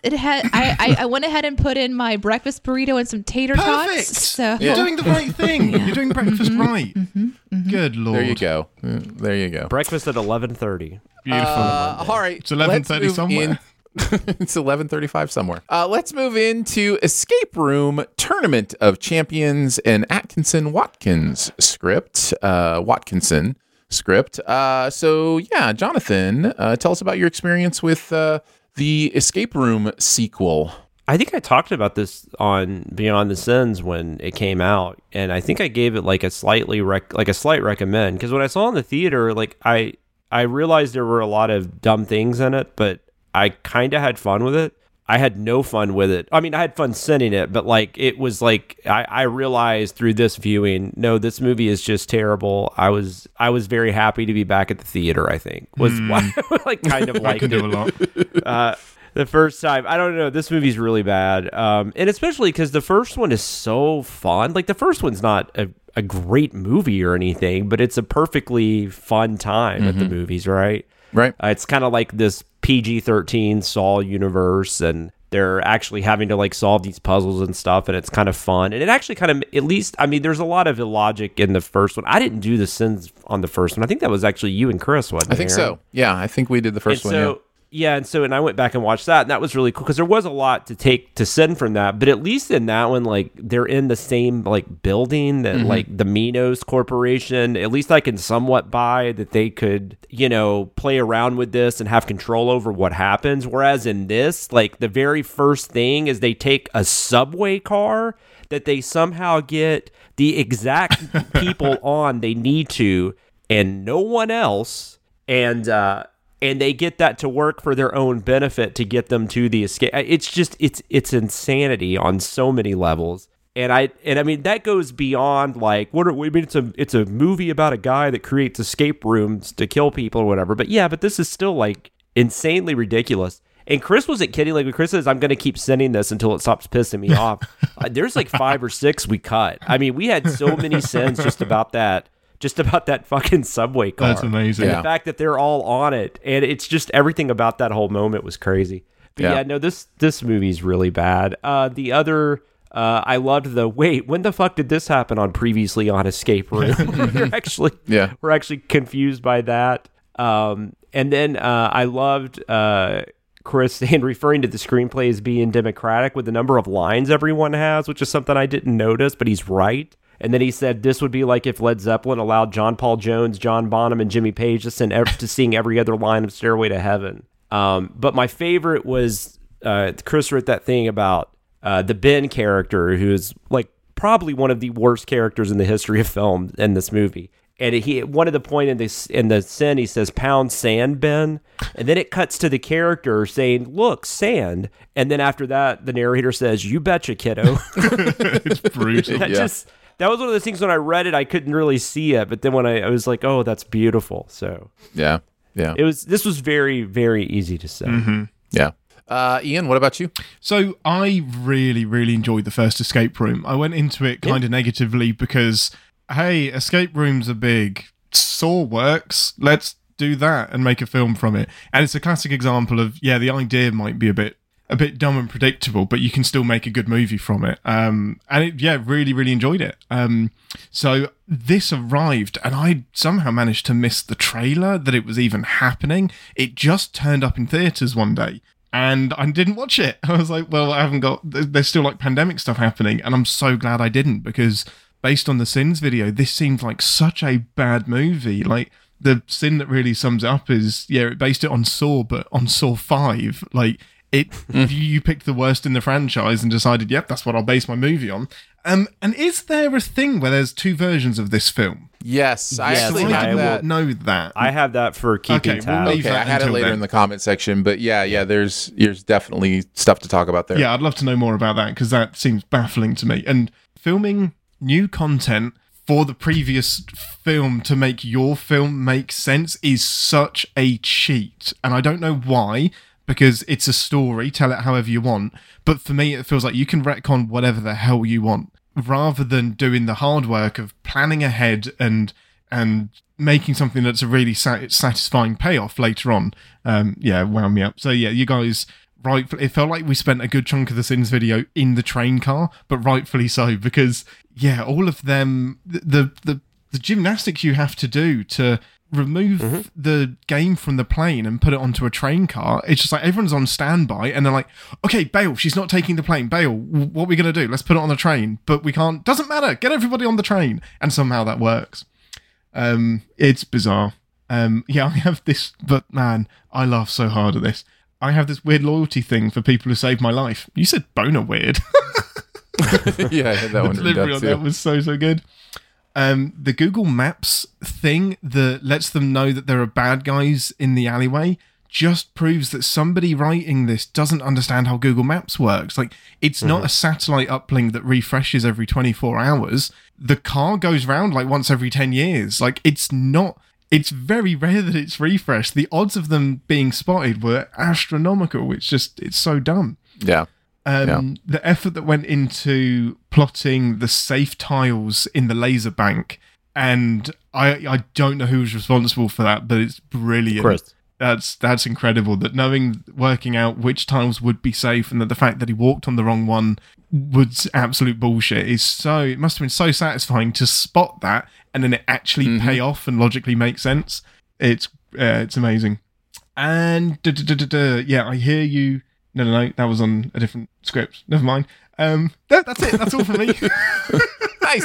I went ahead and put in my breakfast burrito and some tater Perfect. tots. So You're doing the right thing. You're doing breakfast right. Good lord. There you go. There you go. Breakfast at 11:30. Beautiful. All right, It's 11:30 somewhere. It's 11:35 somewhere. Let's move into Escape Room Tournament of Champions, an Atkinson-Watkins script. Watkinson script. So yeah, Jonathan, tell us about your experience with the Escape Room sequel. I think I talked about this on Beyond the Sins when it came out, and I think I gave it like a slight recommend, because when I saw it in the theater, like I realized there were a lot of dumb things in it, but I kind of had fun with it. I had no fun with it. I mean, I had fun sending it, but like it was like I realized through this viewing, no, this movie is just terrible. I was very happy to be back at the theater. I think was why I like kind of I liked can it. do a lot. The first time, I don't know, this movie's really bad, and especially because the first one is so fun. Like the first one's not a great movie or anything, but it's a perfectly fun time at the movies, right? Right. It's kind of like this PG-13 Saw universe, and they're actually having to like solve these puzzles and stuff, and it's kind of fun. And it actually kind of, at least, I mean, there's a lot of illogic in the first one. I didn't do the sins on the first one. I think that was actually you and Chris, wasn't it? I think so. Yeah, I think we did the first one. And I went back and watched that, and that was really cool because there was a lot to send from that. But at least in that one, like they're in the same like building that like the Minos Corporation. At least I can somewhat buy that they could, play around with this and have control over what happens. Whereas in this, like the very first thing is they take a subway car that they somehow get the exact people on they need to, and no one else, and they get that to work for their own benefit to get them to the escape. It's just it's insanity on so many levels. And I mean that goes beyond like it's a movie about a guy that creates escape rooms to kill people or whatever. But this is still like insanely ridiculous. And Chris wasn't kidding. Like when Chris says, I'm going to keep sending this until it stops pissing me off. There's like 5 or 6 we cut. I mean, we had so many sins just about that fucking subway car. That's amazing. And the fact that they're all on it, and it's just everything about that whole moment was crazy. But this movie's really bad. The other, I loved when the fuck did this happen on Previously on Escape Room? We're actually confused by that. And then I loved Chris saying, referring to the screenplay as being democratic with the number of lines everyone has, which is something I didn't notice, but he's right. And then he said this would be like if Led Zeppelin allowed John Paul Jones, John Bonham, and Jimmy Page to sing every other line of Stairway to Heaven. But my favorite was Chris wrote that thing about the Ben character, who is like probably one of the worst characters in the history of film in this movie. And he one of the point in the sin, he says, "Pound sand, Ben," and then it cuts to the character saying, "Look, sand," and then after that, the narrator says, "You betcha, kiddo." It's brutal. That was one of those things when I read it, I couldn't really see it, but then when I was like, "Oh, that's beautiful." So yeah. This was very, very easy to say. Mm-hmm. Yeah. Ian, what about you? So I really, really enjoyed the first Escape Room. I went into it kind of negatively because, hey, escape rooms are big. Saw works. Let's do that and make a film from it. And it's a classic example of, the idea might be a bit dumb and predictable, but you can still make a good movie from it. Really, really enjoyed it. So this arrived, and I somehow managed to miss the trailer that it was even happening. It just turned up in theaters one day, and I didn't watch it. I was like, well, there's still like pandemic stuff happening, and I'm so glad I didn't, because based on the Sins video, this seems like such a bad movie. Like, the sin that really sums it up is, it based it on Saw, but on Saw 5. Like, You picked the worst in the franchise and decided, yep, that's what I'll base my movie on. And is there a thing where there's 2 versions of this film? Yes, I Yes, actually I have did that. not know that. I have that for keeping Okay, we'll tabs. leave Okay, that I had it until later then. in the comment section, but yeah, there's definitely stuff to talk about there. Yeah, I'd love to know more about that because that seems baffling to me. And filming new content for the previous film to make your film make sense is such a cheat. And I don't know why, because it's a story, tell it however you want. But for me, it feels like you can retcon whatever the hell you want, rather than doing the hard work of planning ahead and making something that's a really satisfying payoff later on. Wound me up. So yeah, you guys, it felt like we spent a good chunk of the Sins video in the train car, but rightfully so, because yeah, all of them, the gymnastics you have to do to remove the game from the plane and put it onto a train car. It's just like everyone's on standby and they're like, okay, Bale, she's not taking the plane. Bale, what are we going to do? Let's put it on the train. But we can't. Doesn't matter. Get everybody on the train. And somehow that works. It's bizarre. I have this, but man, I laugh so hard at this. I have this weird loyalty thing for people who saved my life. You said boner weird. Yeah, I had that one. Delivery on that was so good. The Google Maps thing that lets them know that there are bad guys in the alleyway just proves that somebody writing this doesn't understand how Google Maps works. Like, it's not a satellite uplink that refreshes every 24 hours. The car goes round like once every 10 years. Like, it's very rare that it's refreshed. The odds of them being spotted were astronomical. It's so dumb. Yeah. The effort that went into plotting the safe tiles in the laser bank, and I don't know who was responsible for that, but it's brilliant. Chris. That's incredible. That working out which tiles would be safe, and that the fact that he walked on the wrong one was absolute bullshit. It must have been so satisfying to spot that, and then it actually pay off and logically make sense. It's amazing. And yeah, I hear you. No, that was on a different script. Never mind. That's it. That's all for me. Nice.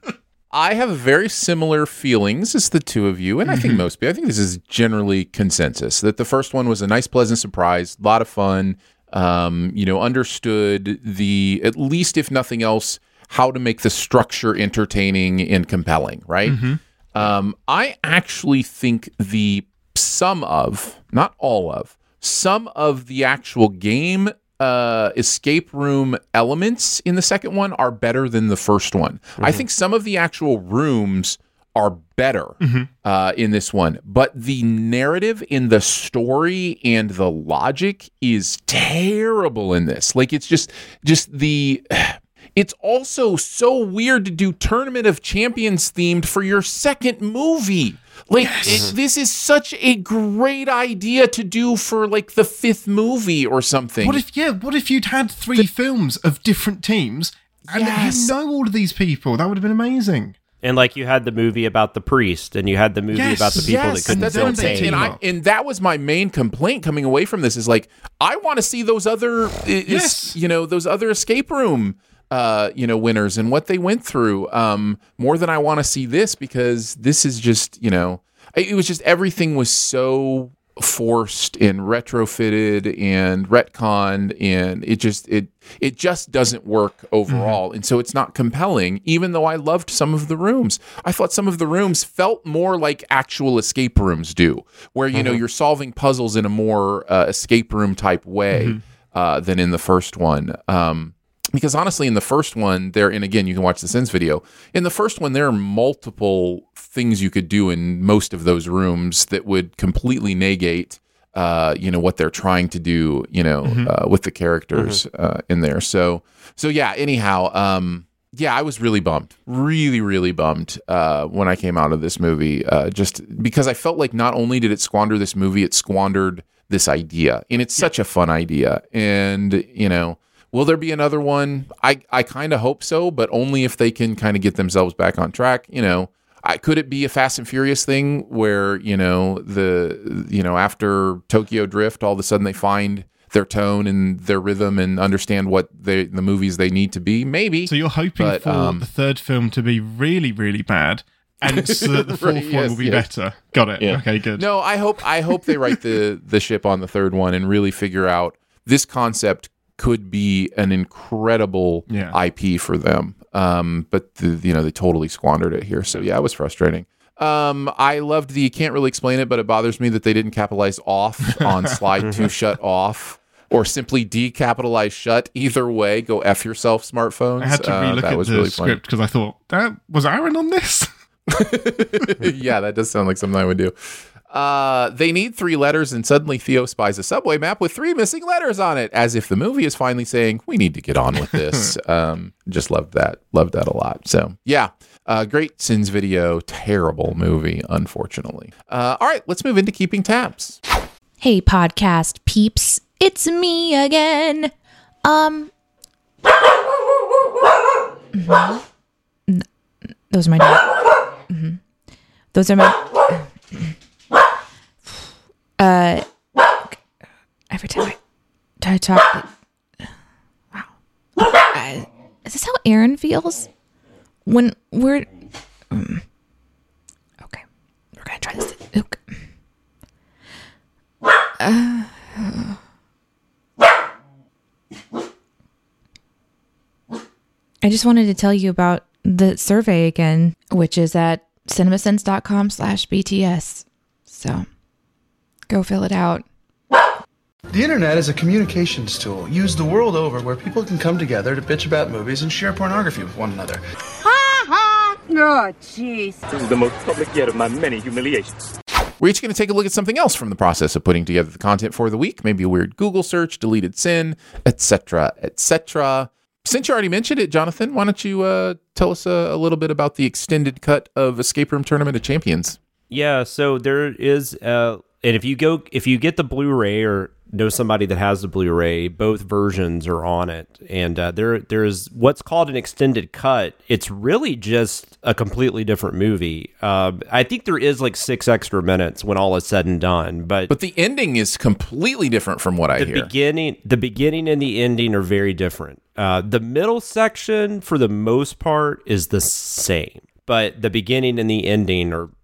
I have very similar feelings as the two of you, and I think most people. I think this is generally consensus that the first one was a nice, pleasant surprise, a lot of fun. Understood at least if nothing else, how to make the structure entertaining and compelling. Right. I actually think not all of. Some of the actual game escape room elements in the second one are better than the first one. I think some of the actual rooms are better in this one, but the narrative in the story and the logic is terrible in this. Like, it's just it's also so weird to do Tournament of Champions themed for your second movie. Like, this is such a great idea to do for, like, the 5th movie or something. What if you'd had 3 films of different teams and you know all of these people? That would have been amazing. And like, you had the movie about the priest, and you had the movie about the people that couldn't that's build what I'm saying. things. And that was my main complaint coming away from this is, like, I want to see those other, those other escape room winners and what they went through more than I want to see this, because this is just, it was just, everything was so forced and retrofitted and retconned, and it just doesn't work overall. And so it's not compelling, even though I loved some of the rooms. I thought some of the rooms felt more like actual escape rooms do, where, you're solving puzzles in a more escape room type way than in the first one. Because honestly, in the first one, and again, you can watch the Sins video. In the first one, there are multiple things you could do in most of those rooms that would completely negate, what they're trying to do, with the characters in there. So yeah. Anyhow, I was really bummed, really, really bummed when I came out of this movie, just because I felt like not only did it squander this movie, it squandered this idea, and it's such a fun idea, and will there be another one? I kind of hope so, but only if they can kind of get themselves back on track. Could it be a Fast and Furious thing where, after Tokyo Drift, all of a sudden they find their tone and their rhythm and understand what the movies they need to be? Maybe. So you're hoping for the third film to be really, really bad, and so that the fourth one will be better. Got it. Yeah. Okay, good. No, I hope they write the ship on the third one and really figure out this concept could be an incredible IP for them. But they totally squandered it here. So yeah, it was frustrating. I loved the can't really explain it, but it bothers me that they didn't capitalize off on slide to shut off, or simply decapitalize shut. Either way, go F yourself, smartphones. I had to relook at the script because I thought, was Aaron on this? Yeah, that does sound like something I would do. They need 3 letters, and suddenly Theo spies a subway map with 3 missing letters on it, as if the movie is finally saying, we need to get on with this. Just loved that a lot. So yeah, great Sins video, terrible movie, unfortunately. All right, let's move into keeping tabs. Hey, podcast peeps, it's me again. Those are my dogs. Those are my. Every time I talk, wow. Is this how Aaron feels when we're? Okay, we're gonna try this. Okay. I just wanted to tell you about the survey again, which is at cinemasense.com/BTS. So go fill it out. The internet is a communications tool used the world over where people can come together to bitch about movies and share pornography with one another. Ha ha! Oh, jeez. This is the most public yet of my many humiliations. We're each going to take a look at something else from the process of putting together the content for the week. Maybe a weird Google search, deleted sin, etc., etc. Since you already mentioned it, Jonathan, why don't you tell us a little bit about the extended cut of Escape Room Tournament of Champions? Yeah, so there is, and if you get the Blu-ray or know somebody that has the Blu-ray, both versions are on it, and there's what's called an extended cut. It's really just a completely different movie. I think there is like 6 extra minutes when all is said and done, but the ending is completely different from what I hear. The beginning and the ending are very different. The middle section, for the most part, is the same, but the beginning and the ending are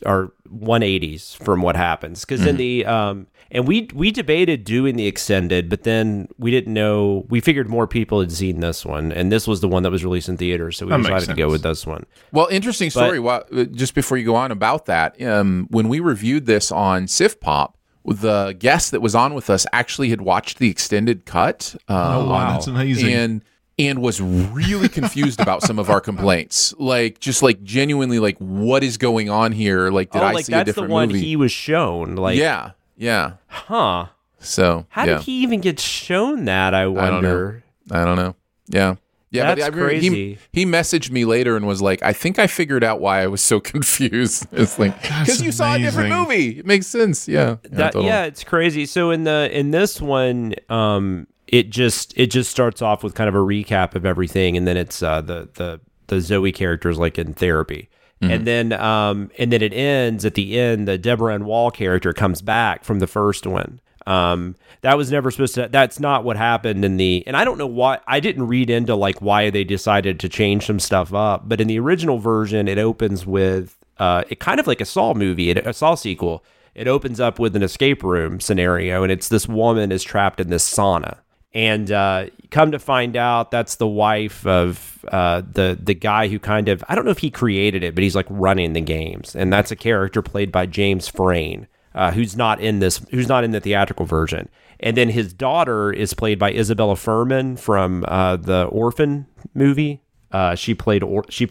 180s from what happens, because in the and we debated doing the extended, but then we didn't know, we figured more people had seen this one, and this was the one that was released in theaters, so we decided to go with this one. Well, interesting story. Just before you go on about that, when we reviewed this on Sif Pop, the guest that was on with us actually had watched the extended cut. Oh wow, that's amazing. And was really confused about some of our complaints. Just genuinely, what is going on here? Did I see a different movie? That's the one he was shown. Yeah. Huh. So, how did he even get shown that, I wonder? I don't know. Yeah. Yeah, that's crazy. He messaged me later and was like, I think I figured out why I was so confused. It's because you saw a different movie. It makes sense. Yeah. Totally. Yeah, it's crazy. So in this one, it just starts off with kind of a recap of everything, and then it's the Zoe characters in therapy. Mm-hmm. And then it ends at the end. The Deborah Ann Wall character comes back from the first one. That was never supposed to. That's not what happened in the. And I don't know why. I didn't read into why they decided to change some stuff up. But in the original version, it opens with it kind of like a Saw movie, a Saw sequel. It opens up with an escape room scenario, and it's this woman is trapped in this sauna. And come to find out, that's the wife of the guy who kind of, I don't know if he created it, but he's running the games, and that's a character played by James Frayne, who's not in the theatrical version. And then his daughter is played by Isabella Furman from the Orphan movie. She played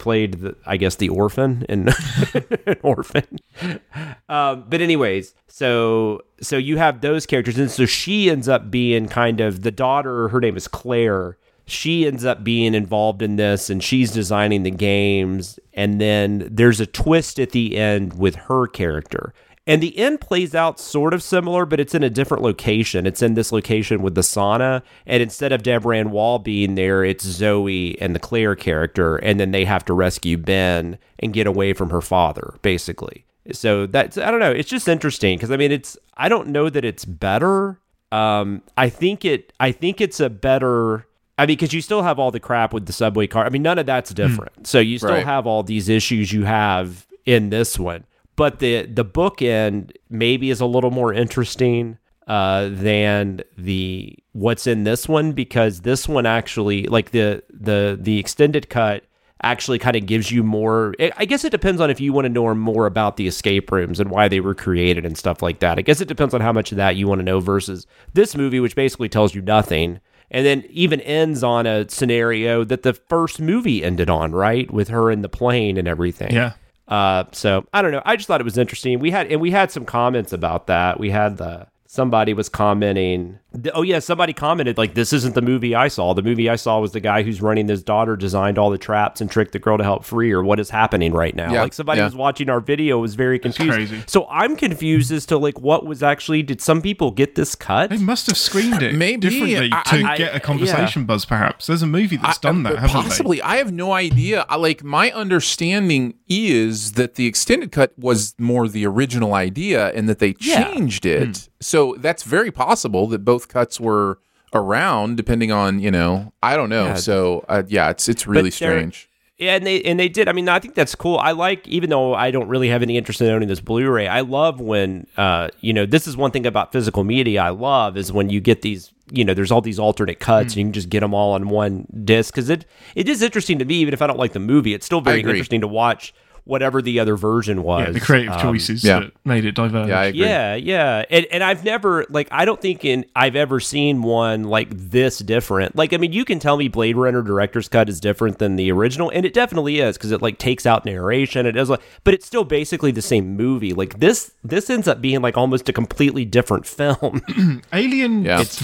the orphan in Orphan. But anyways, so you have those characters, and so she ends up being kind of the daughter. Her name is Claire. She ends up being involved in this, and she's designing the games. And then there's a twist at the end with her character. And the end plays out sort of similar, but it's in a different location. It's in this location with the sauna. And instead of Deborah Ann Wall being there, it's Zoe and the Claire character. And then they have to rescue Ben and get away from her father, basically. So that's, I don't know. It's just interesting because, I don't know that it's better. I think it's a better, because you still have all the crap with the subway car. None of that's different. So you still have all these issues you have in this one. But the bookend maybe is a little more interesting. than the what's in this one, because this one actually, like the extended cut actually kind of gives you more. I guess it depends on if you want to know more about the escape rooms and why they were created and stuff like that. I guess it depends on how much of that you want to know versus this movie, which basically tells you nothing. And then even ends on a scenario that the first movie ended on, right? With her in the plane and everything. Yeah. So I don't know. I just thought it was interesting. We had some comments about that. We had somebody was commenting. Somebody commented like, "This isn't the movie I saw. The movie I saw was the guy whose running his daughter designed all the traps and tricked the girl to help free her. What is happening right now?" Yeah, like somebody was watching our video was very confused. Crazy. So I'm confused as to like what was actually. Did some people get this cut? They must have screened it differently to get a conversation buzz. Perhaps there's a movie that's done that. Haven't Possibly. they? I have no idea. My understanding is that the extended cut was more the original idea, and that they changed it. So that's very possible that both cuts were around, depending on, I don't know. So it's really strange. Yeah, and they did. I mean, I think that's cool. I like, even though I don't really have any interest in owning this Blu-ray, I love when, this is one thing about physical media I love, is when you get these, there's all these alternate cuts and you can just get them all on one disc. Because it is interesting to me, even if I don't like the movie, it's still very interesting to watch whatever the other version was. Yeah, the creative choices that made it diverse. Yeah, I agree. Yeah. And I've never, I don't think I've ever seen one like this different. Like, I mean, you can tell me Blade Runner Director's Cut is different than the original, and it definitely is, because it takes out narration. It does, but it's still basically the same movie. Like this ends up being almost a completely different film. Alien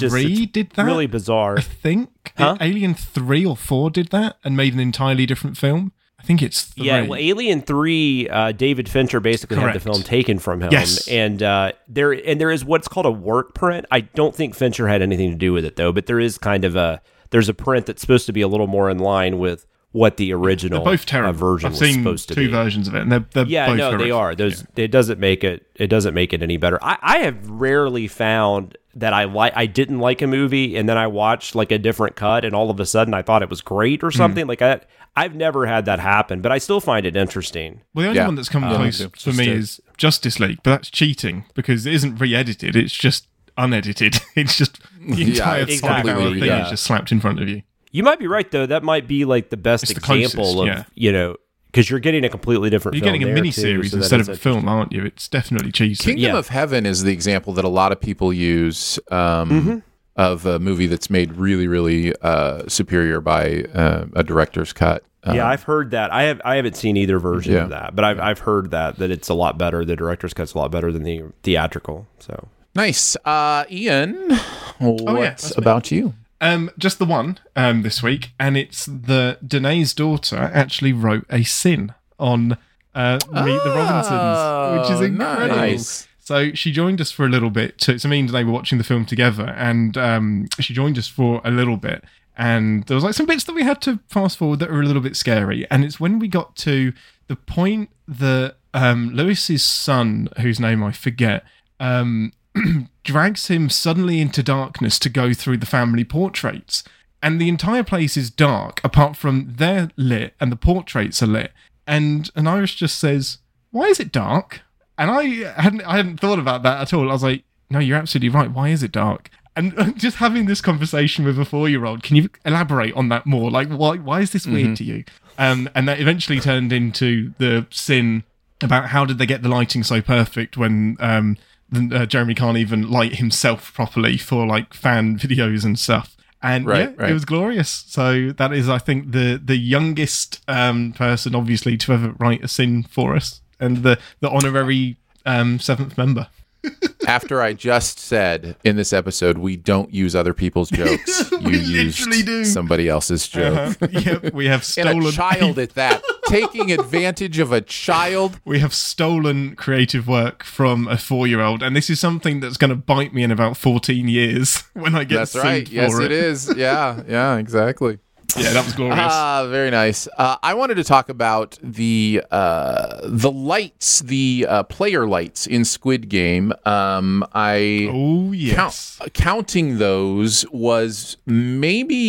3 did that. Really bizarre. I think Alien 3 or 4 did that and made an entirely different film. I think it's 3. Yeah, well, Alien 3, David Fincher basically had the film taken from him. Yes. And there is what's called a work print. I don't think Fincher had anything to do with it, though, but there is kind of there's a print that's supposed to be a little more in line with what the original version was supposed to be. I've seen two versions of it, and they're both horrific. They are. It doesn't make it any better. I have rarely found that I didn't like a movie and then I watched a different cut and all of a sudden I thought it was great or something. I've never had that happen, but I still find it interesting. Well, the only one that's come close for me is Justice League, but that's cheating because it isn't re-edited. It's just unedited. It's just the entire thing is just slapped in front of you. You might be right, though. That might be the best example of, because you're getting a completely different film. You're getting a mini-series instead of a film, aren't you? It's definitely cheesy. Kingdom of Heaven is the example that a lot of people use of a movie that's made really, really superior by a director's cut. Yeah, I've heard that. I haven't seen either version of that, but I've heard that it's a lot better. The director's cut's a lot better than the theatrical. So nice. Ian, what's about you? Just the one this week, and it's Danae's daughter actually wrote a sin on Meet the Robinsons, which is incredible. Nice. So she joined us for a little bit. So me and Danae were watching the film together, and she joined us for a little bit. And there was some bits that we had to fast forward that were a little bit scary. And it's when we got to the point that Lewis's son, whose name I forget, drags him suddenly into darkness to go through the family portraits. And the entire place is dark, apart from they're lit and the portraits are lit. And Iris just says, "Why is it dark?" And I hadn't thought about that at all. I was like, no, you're absolutely right. Why is it dark? And just having this conversation with a 4-year-old, can you elaborate on that more? Why is this weird to you? And that eventually turned into the sin about how did they get the lighting so perfect when Jeremy can't even light himself properly for fan videos and stuff. And it was glorious. So that is, I think, the youngest person, obviously, to ever write a sin for us, and the honorary 7th member. After I just said in this episode, we don't use other people's jokes. You used somebody else's joke. Yep, we have stolen. And a child at that. Taking advantage of a child. We have stolen creative work from a 4-year-old, and this is something that's going to bite me in about 14 years when I get sued for it. Yes, it is. Yeah, exactly. Yeah, that was glorious. Very nice. I wanted to talk about the lights, the player lights in Squid Game. Counting those was maybe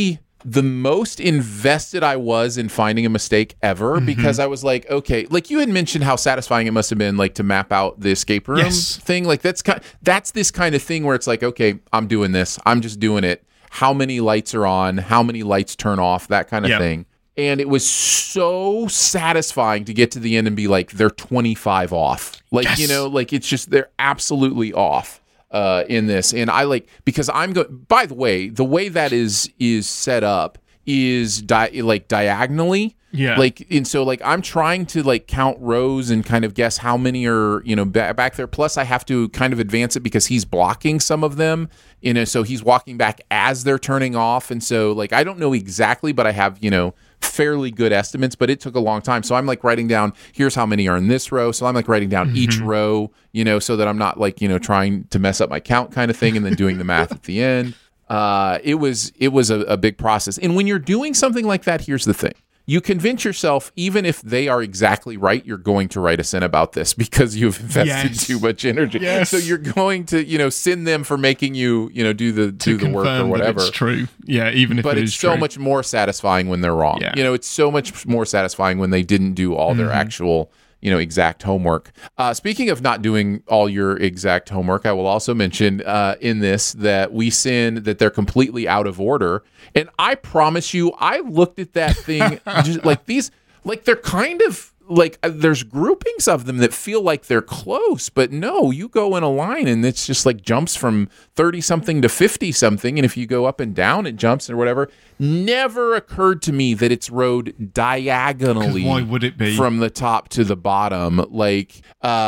the most invested I was in finding a mistake ever, because I was like, okay, like you had mentioned how satisfying it must have been, like, to map out the escape room thing. Like that's this kind of thing where it's like, okay, I'm doing this. I'm just doing it. How many lights are on? How many lights turn off? That kind of thing. And it was so satisfying to get to the end and be like, they're 25 off. Like, you know, like it's just, they're absolutely off in this. And I like, because I'm going, by the way that is set up is diagonally. Yeah. Like, and so like I'm trying to like count rows and kind of guess how many are, you know, back there. Plus I have to kind of advance it because he's blocking some of them, you know, so he's walking back as they're turning off. And so like, I don't know exactly, but I have, you know, fairly good estimates, but it took a long time. So I'm like writing down, here's how many are in this row. So I'm like writing down each row, you know, so that I'm not like, you know, trying to mess up my count kind of thing and then doing the math at the end. It was a big process. And when you're doing something like that, here's the thing. You convince yourself, even if they are exactly right, you're going to write a sin about this because you've invested too much energy. So you're going to, you know, sin them for making you, you know, do the work or whatever. It's true. Yeah, even if but it it's is so true. much more satisfying when they're wrong. Yeah. You know, it's so much more satisfying when they didn't do all their actual, you know, exact homework. Speaking of not doing all your exact homework, I will also mention in this that we sin that they're completely out of order. And I promise you, I looked at that thing just like these, like they're kind of like there's groupings of them that feel like they're close, but no, you go in a line and it's just like jumps from 30 something to 50 something. And if you go up and down, it jumps or whatever. Never occurred to me that it's rowed diagonally. Why would it be from the top to the bottom? Like,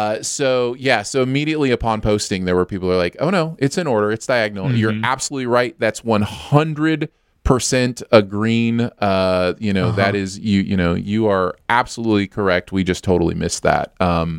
so immediately upon posting, there were people who are like, oh no, it's in order. It's diagonal. You're absolutely right. That's 100% a green. You know, that is you are absolutely correct. We just totally missed that.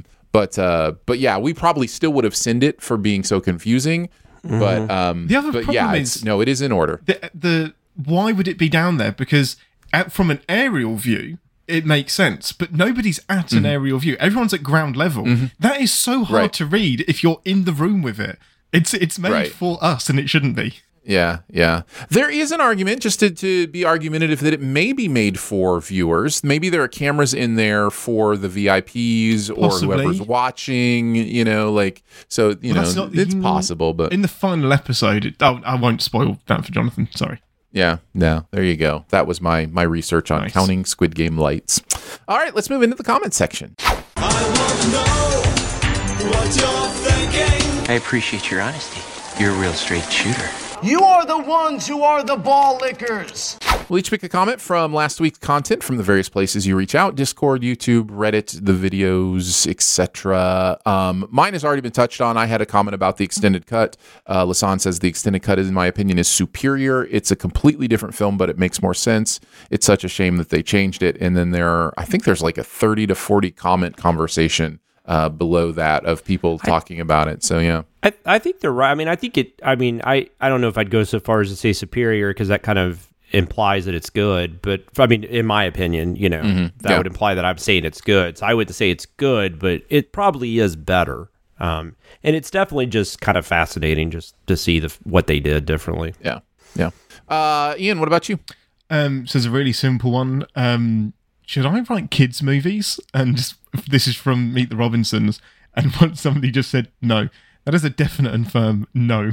But yeah, we probably still would have sinned it for being so confusing. But the other problem is it is in order. The why would it be down there? Because from an aerial view, it makes sense, but nobody's at an aerial view. Everyone's at ground level. That is so hard to read if you're in the room with it. It's made for us, and it shouldn't be. Yeah. There is an argument, just to be argumentative, that it may be made for viewers. Maybe there are cameras in there for the VIPs or whoever's watching, you know, like, so, you know, it's possible. But in the final episode, I won't spoil that for Jonathan. Sorry. Yeah, no, there you go. That was my research on counting Squid Game lights. All right, let's move into the comment section. I want to know what you're thinking. I appreciate your honesty. You're a real straight shooter. You are the ones who are the ball lickers. We'll each pick a comment from last week's content from the various places you reach out: Discord, YouTube, Reddit, the videos, etc. Mine has already been touched on. I had a comment about the extended cut. Lasan says the extended cut, in my opinion, is superior. It's a completely different film, but it makes more sense. It's such a shame that they changed it. And then I think there's like a 30 to 40 comment conversation below that of people talking about it. So yeah. I think they're right. I don't know if I'd go so far as to say superior, because that kind of implies that it's good. But I mean, in my opinion, you know, that would imply that I'm saying it's good. So I would say it's good, but it probably is better. And it's definitely just kind of fascinating just to see what they did differently. Yeah. Ian, what about you? So it's a really simple one. Should I write kids' movies? And this is from Meet the Robinsons. And once somebody just said no. That is a definite and firm no.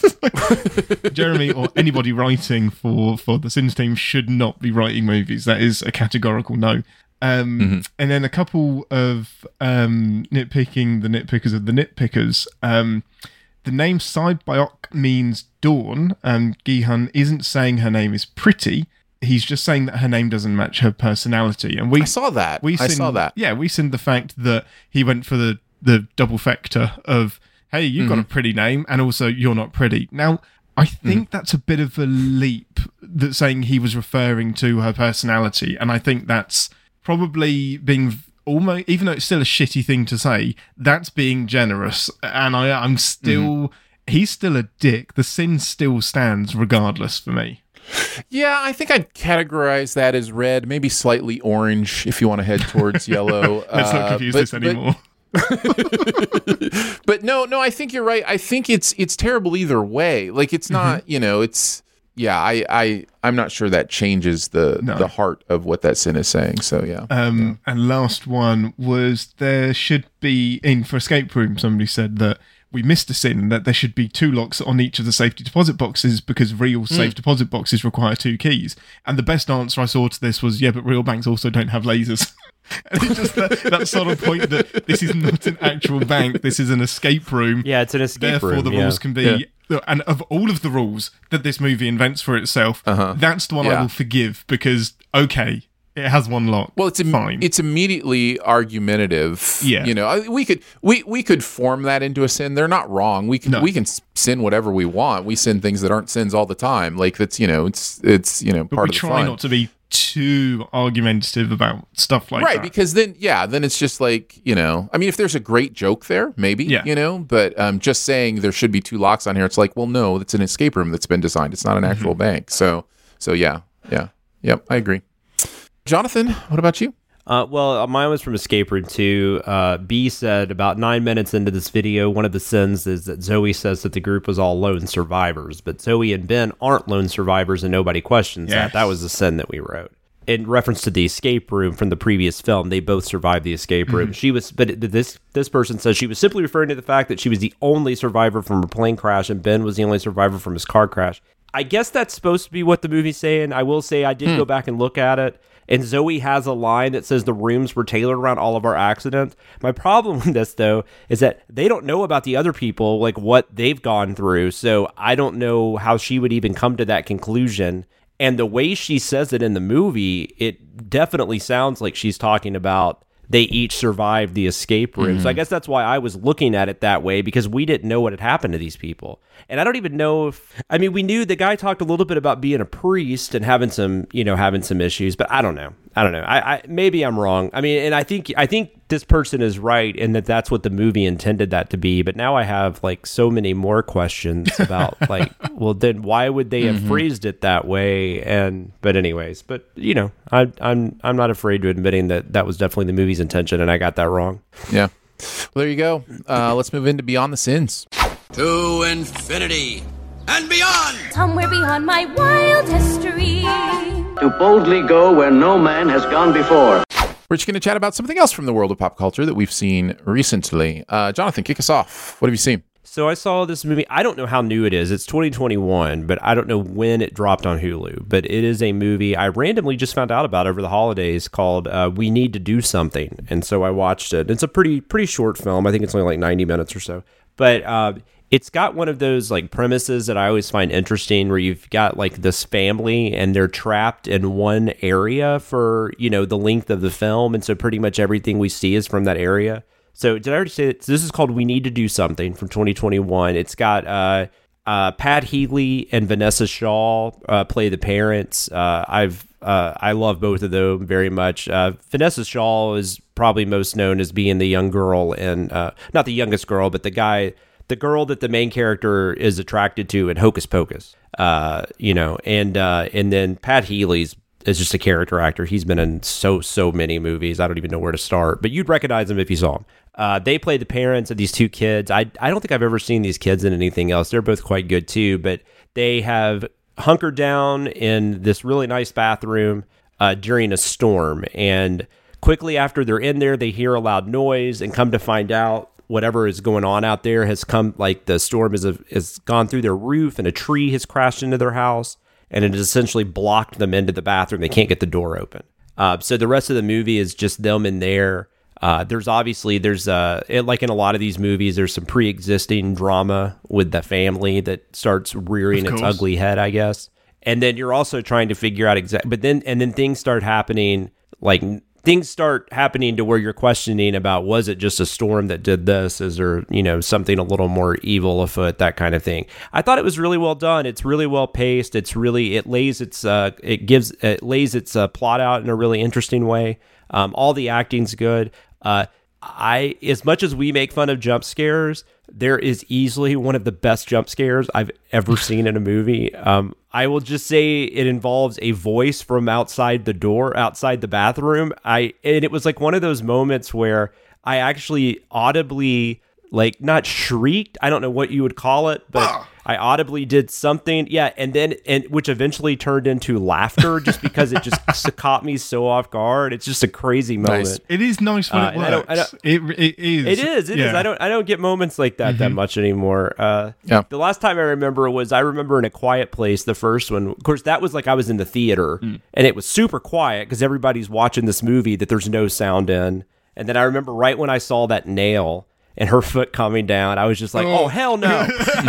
Jeremy or anybody writing for the Sins team should not be writing movies. That is a categorical no. And then a couple of nitpicking the nitpickers of the nitpickers. The name Sidebiok means dawn, and Gi-hun isn't saying her name is pretty. He's just saying that her name doesn't match her personality. And I saw that. I saw that. Yeah, we sinned the fact that he went for the double factor of, hey, you've got a pretty name, and also you're not pretty. Now, I think that's a bit of a leap, that saying he was referring to her personality, and I think that's probably being almost, even though it's still a shitty thing to say, that's being generous. And I'm still, he's still a dick. The sin still stands regardless for me. Yeah, I think I'd categorize that as red, maybe slightly orange if you want to head towards yellow. Let's not confuse this anymore. But no, I think you're right. I think it's terrible either way. Like, it's not, you know, it's I'm not sure that changes the heart of what that sin is saying. So yeah. And last one was there should be for escape room. Somebody said that we missed a sin, that there should be 2 locks on each of the safety deposit boxes because real safe deposit boxes require 2 keys. And the best answer I saw to this was, but real banks also don't have lasers. And it's just that sort of point that this is not an actual bank, this is an escape room. Yeah, it's an escape room. Therefore, the rules can be... Yeah. And of all of the rules that this movie invents for itself, that's the one I will forgive because, okay, it has 1 lock. Well, it's fine. It's immediately argumentative. Yeah, you know, we could form that into a sin. They're not wrong. We can sin whatever we want. We sin things that aren't sins all the time. Like that's it's part of the fun. But we try not to be too argumentative about stuff like that. Right, because then it's just like, I mean, if there's a great joke there, maybe, but just saying there should be 2 locks on here, it's like, well, no, it's an escape room that's been designed. It's not an actual bank. So yep, I agree. Jonathan, what about you? Well, mine was from Escape Room 2. B said about 9 minutes into this video, one of the sins is that Zoe says that the group was all lone survivors, but Zoe and Ben aren't lone survivors and nobody questions that. That was the sin that we wrote. In reference to the escape room from the previous film, they both survived the escape room. This person says she was simply referring to the fact that she was the only survivor from her plane crash and Ben was the only survivor from his car crash. I guess that's supposed to be what the movie's saying. I will say I did go back and look at it. And Zoe has a line that says the rooms were tailored around all of our accidents. My problem with this, though, is that they don't know about the other people, like what they've gone through. So I don't know how she would even come to that conclusion. And the way she says it in the movie, it definitely sounds like she's talking about they each survived the escape room. So I guess that's why I was looking at it that way, because we didn't know what had happened to these people. And I don't even know we knew the guy talked a little bit about being a priest and having some issues, but I don't know. I maybe I'm wrong. I mean, and I think this person is right in that that's what the movie intended that to be. But now I have like so many more questions about like, well, then why would they have phrased it that way? But I'm not afraid to admitting that was definitely the movie's intention, and I got that wrong. Yeah. Well, there you go. Let's move into Beyond the Sins. To infinity and beyond. Somewhere beyond my wild history. To boldly go where no man has gone before. We're just going to chat about something else from the world of pop culture that we've seen recently. Jonathan, kick us off. What have you seen? So I saw this movie. I don't know how new it is. It's 2021, but I don't know when it dropped on Hulu. But it is a movie I randomly just found out about over the holidays called We Need to Do Something. And so I watched it. It's a pretty short film. I think it's only like 90 minutes or so. But it's got one of those like premises that I always find interesting, where you've got like this family and they're trapped in one area for, the length of the film. And so pretty much everything we see is from that area. So did I already say that? This is called We Need to Do Something from 2021. It's got Pat Healy and Vanessa Shaw play the parents. I love both of them very much. Vanessa Shaw is probably most known as being the young girl and not the youngest girl, but the girl that the main character is attracted to in Hocus Pocus. And then Pat Healy's is just a character actor. He's been in so many movies. I don't even know where to start, but you'd recognize him if you saw him. They play the parents of these 2 kids. I don't think I've ever seen these kids in anything else. They're both quite good too, but they have hunkered down in this really nice bathroom during a storm. And quickly after they're in there, they hear a loud noise and come to find out whatever is going on out there has come, like the storm has gone through their roof and a tree has crashed into their house. And it has essentially blocked them into the bathroom. They can't get the door open. So the rest of the movie is just them in there. There's like in a lot of these movies, there's some pre-existing drama with the family that starts rearing its ugly head, I guess. And then you're also trying to figure out but then things start happening, to where you're questioning about, was it just a storm that did this? Is there, something a little more evil afoot, that kind of thing. I thought it was really well done. It's really well paced. It lays its plot out in a really interesting way. All the acting's good. As much as we make fun of jump scares, there is easily one of the best jump scares I've ever seen in a movie. I will just say it involves a voice from outside the bathroom. And it was like one of those moments where I actually audibly like not shrieked. I don't know what you would call it, but I audibly did something. Yeah. And which eventually turned into laughter just because it just caught me so off guard. It's just a crazy moment. Nice. It is nice when it works. It is. It is. I don't get moments like that much anymore. The last time I remember in A Quiet Place, the first one. Of course, that was like I was in the theater and it was super quiet because everybody's watching this movie that there's no sound in. And then I remember right when I saw that nail and her foot coming down, I was just like, oh hell no.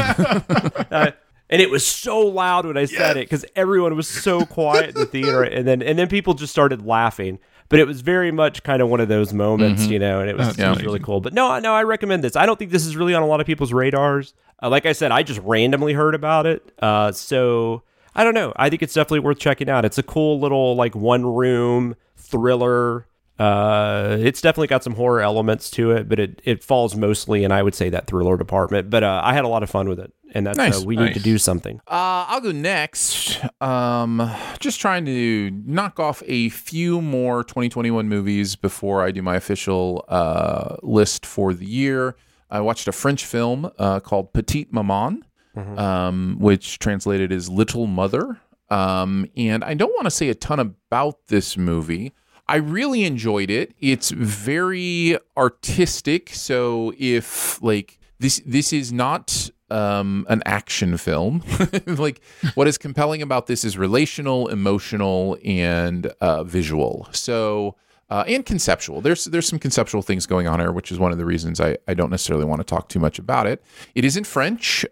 And it was so loud when I said it because everyone was so quiet in the theater, and then people just started laughing. But it was very much kind of one of those moments, and it was really cool. But no, I recommend this. I don't think this is really on a lot of people's radars. Like I said, I just randomly heard about it. So I don't know. I think it's definitely worth checking out. It's a cool little like one room thriller. It's definitely got some horror elements to it, but it falls mostly in, I would say, that thriller department. But I had a lot of fun with it, and that's nice. We need to do something. I'll go next. Just trying to knock off a few more 2021 movies before I do my official list for the year. I watched a French film called Petite Maman, which translated is Little Mother. And I don't want to say a ton about this movie. I really enjoyed it. It's very artistic. So if like this is not an action film, like what is compelling about this is relational, emotional, and visual. So and conceptual. There's some conceptual things going on here, which is one of the reasons I don't necessarily want to talk too much about it. It is in French,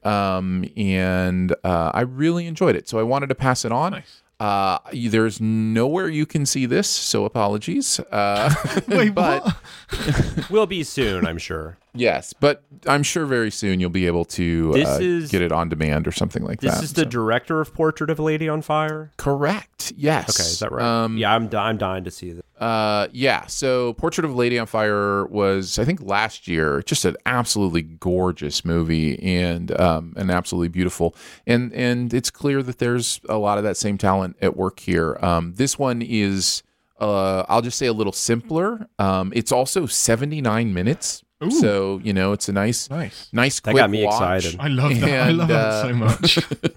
and I really enjoyed it. So I wanted to pass it on. Nice. There's nowhere you can see this, so apologies. Wait, but what? Will be soon, I'm sure. Yes, but I'm sure very soon you'll be able to get it on demand or something like that. This is the director of Portrait of a Lady on Fire? Correct, yes. Okay, is that right? Yeah, I'm dying to see this. Yeah, so Portrait of a Lady on Fire was, I think, last year. Just an absolutely gorgeous movie and absolutely beautiful. And it's clear that there's a lot of that same talent at work here. This one is, I'll just say, a little simpler. It's also 79 minutes. Ooh. So, it's a nice quick that got me watch. excited. I love that. I love that so much.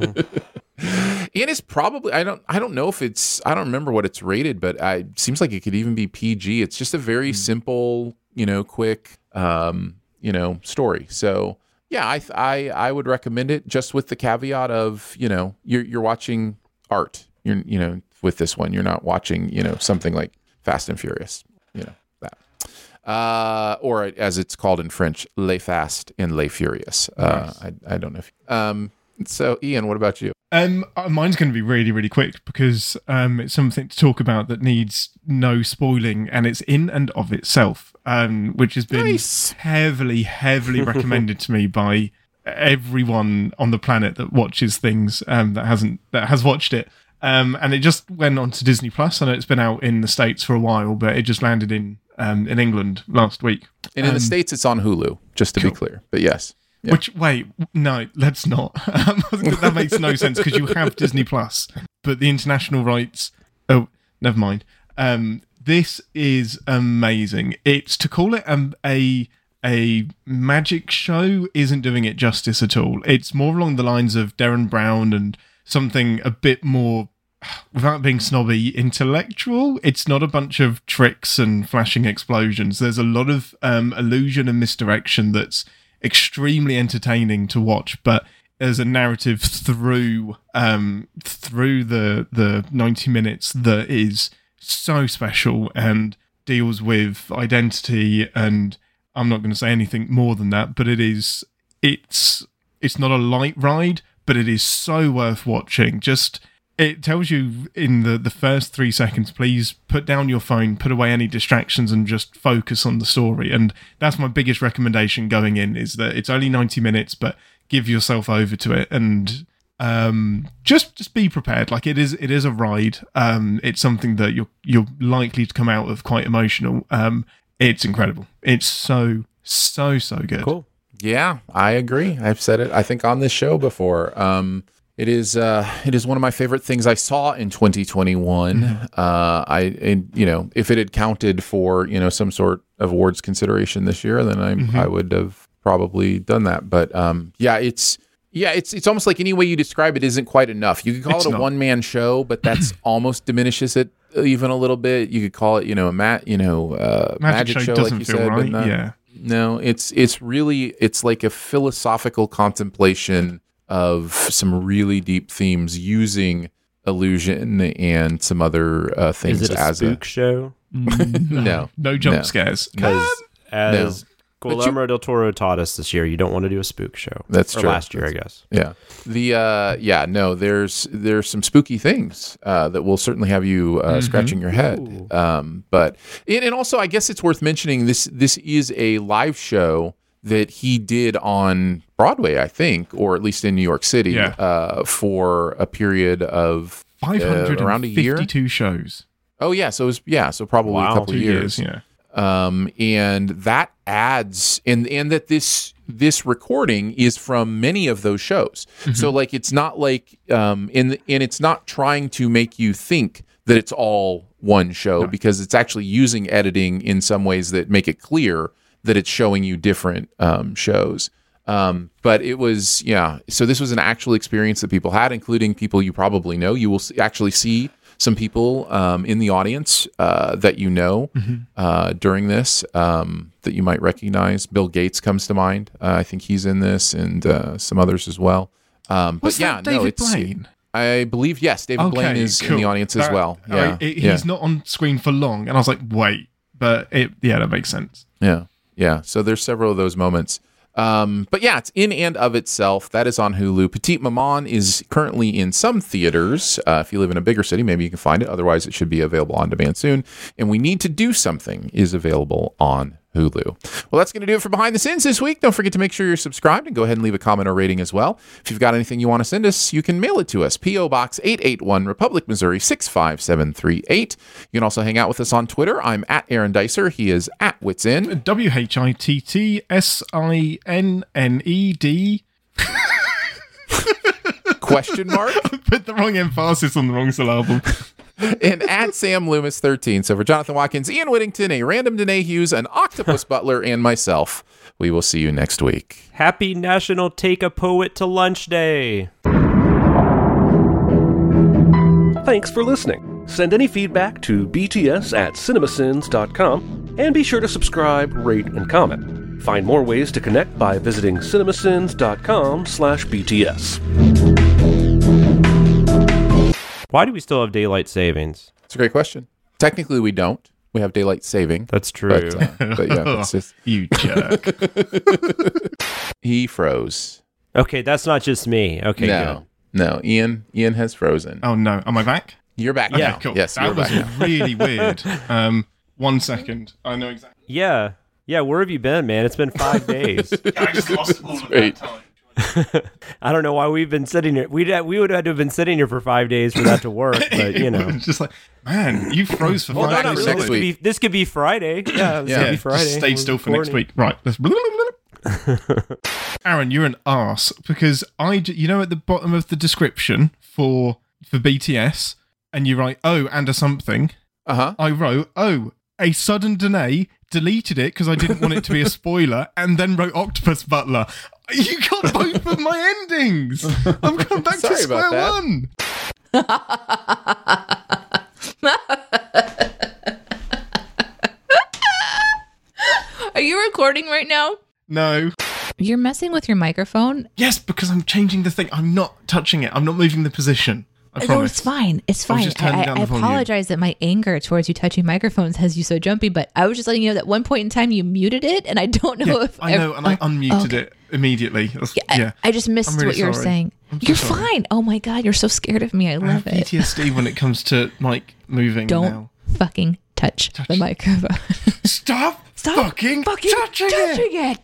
And it's probably, I don't know if it's, I don't remember what it's rated, but it seems like it could even be PG. It's just a very simple, quick, story. So yeah, I would recommend it, just with the caveat of, you're watching art. You're, with this one, you're not watching, something like Fast and Furious, that. Or as it's called in French, Les Fast and Les Furious. Nice. I don't know if, so Ian, what about you? Mine's going to be really, really quick because it's something to talk about that needs no spoiling, and it's in and of itself, which has been heavily, heavily recommended to me by everyone on the planet that watches things that has watched it. And it just went on to Disney Plus. I know it's been out in the States for a while, but it just landed in England last week. And in the States, it's on Hulu, just to be clear. But yes. Yeah. Which, wait, no, let's not. That makes no sense because you have Disney Plus, but the international rights. Oh, never mind. This is amazing. It's to call it a magic show isn't doing it justice at all. It's more along the lines of Derren Brown and something a bit more, without being snobby, intellectual. It's not a bunch of tricks and flashing explosions. There's a lot of illusion and misdirection that's extremely entertaining to watch, but there's a narrative through the 90 minutes that is so special and deals with identity, and I'm not going to say anything more than that, but it's not a light ride, but it is so worth watching. Just, it tells you in the first 3 seconds, please put down your phone, put away any distractions, and just focus on the story. And that's my biggest recommendation going in, is that it's only 90 minutes, but give yourself over to it and just be prepared. Like, it is a ride. It's something that you're likely to come out of quite emotional. It's incredible. It's so good. Cool. Yeah, I agree. I've said it, I think, on this show before. It is one of my favorite things I saw in 2021. If it had counted for some sort of awards consideration this year, then I would have probably done that. But it's almost like any way you describe it isn't quite enough. You could call it a one-man show, but that's almost diminishes it even a little bit. You could call it, a magic show like you said. Right. But no, it's really, it's like a philosophical contemplation of some really deep themes using illusion and some other things. Is it a spook show? No jump scares. Because as Guillermo del Toro taught us this year, you don't want to do a spook show. That's true. Last year, I guess. Yeah. There's some spooky things that will certainly have you scratching your head. But also, I guess it's worth mentioning this is a live show that he did on Broadway, I think, or at least in New York City, for a period of 552 around a year. 52 shows. Oh yeah, so probably a couple of 2 years. Yeah. And that adds, and that this recording is from many of those shows. So like, it's not like, and it's not trying to make you think that it's all one show, because it's actually using editing in some ways that make it clear that it's showing you different shows. But it was, so this was an actual experience that people had, including people you probably know. You will actually see some people in the audience that during this that you might recognize. Bill Gates comes to mind. I think he's in this, and some others as well. Was that David Blaine? I believe, yes, David Blaine is in the audience as well. Yeah, he's not on screen for long, and I was like, wait, but that makes sense. Yeah. So there's several of those moments. But yeah, it's in and of itself. That is on Hulu. Petite Maman is currently in some theaters. If you live in a bigger city, maybe you can find it. Otherwise, it should be available on demand soon. And We Need to Do Something is available on Hulu. Well, that's going to do it for Behind the Sins this week. Don't forget to make sure you're subscribed and go ahead and leave a comment or rating as well. If you've got anything you want to send us, you can mail it to us. P.O. Box 881, Republic, Missouri 65738. You can also hang out with us on Twitter. I'm at Aaron Dicer. He is at Witsin. WHITTSINNED. Question mark? Put the wrong emphasis on the wrong syllable. And at Sam Loomis 13. So for Jonathan Watkins, Ian Whittington, a random Danae Hughes, an octopus butler, and myself, we will see you next week. Happy National Take a Poet to Lunch Day. Thanks for listening. Send any feedback to bts@cinemasins.com, and be sure to subscribe, rate, and comment. Find more ways to connect by visiting cinemasins.com/BTS. Why do we still have daylight savings? It's a great question. Technically, we don't. We have daylight saving. That's true. But yeah, it's just... You jerk. He froze. Okay, that's not just me. Okay, good. No, Ian has frozen. Oh, no. Am I back? You're back Okay, now. cool. Yes, that you're was back now. really weird. 1 second. I know exactly. Yeah, where have you been, man? It's been 5 days. I just lost all of that time. I don't know why we've been sitting here. We would have had to have been sitting here for 5 days for that to work, but It's just like, man, you froze for 5 days. not really. Next week. This could be Friday. Yeah, this could be Friday. Just stay still for next week. Right. Aaron, you're an arse, because at the bottom of the description for BTS, and you write, and a something. I wrote, a sudden Danae, deleted it because I didn't want it to be a spoiler, and then wrote Octopus Butler. You got both of my endings. I'm going back to square one. Are you recording right now? No. You're messing with your microphone? Yes, because I'm changing the thing. I'm not touching it. I'm not moving the position. I promise. No, it's fine. It's fine. I apologize that my anger towards you touching microphones has you so jumpy, but I was just letting you know that at one point in time you muted it, and I don't know if... I know, and I unmuted it immediately. I just missed really what you were sorry. saying. You're fine. Oh my God, you're so scared of me. I love it. PTSD when it comes to moving. Don't fucking touch the microphone. Stop fucking touching it.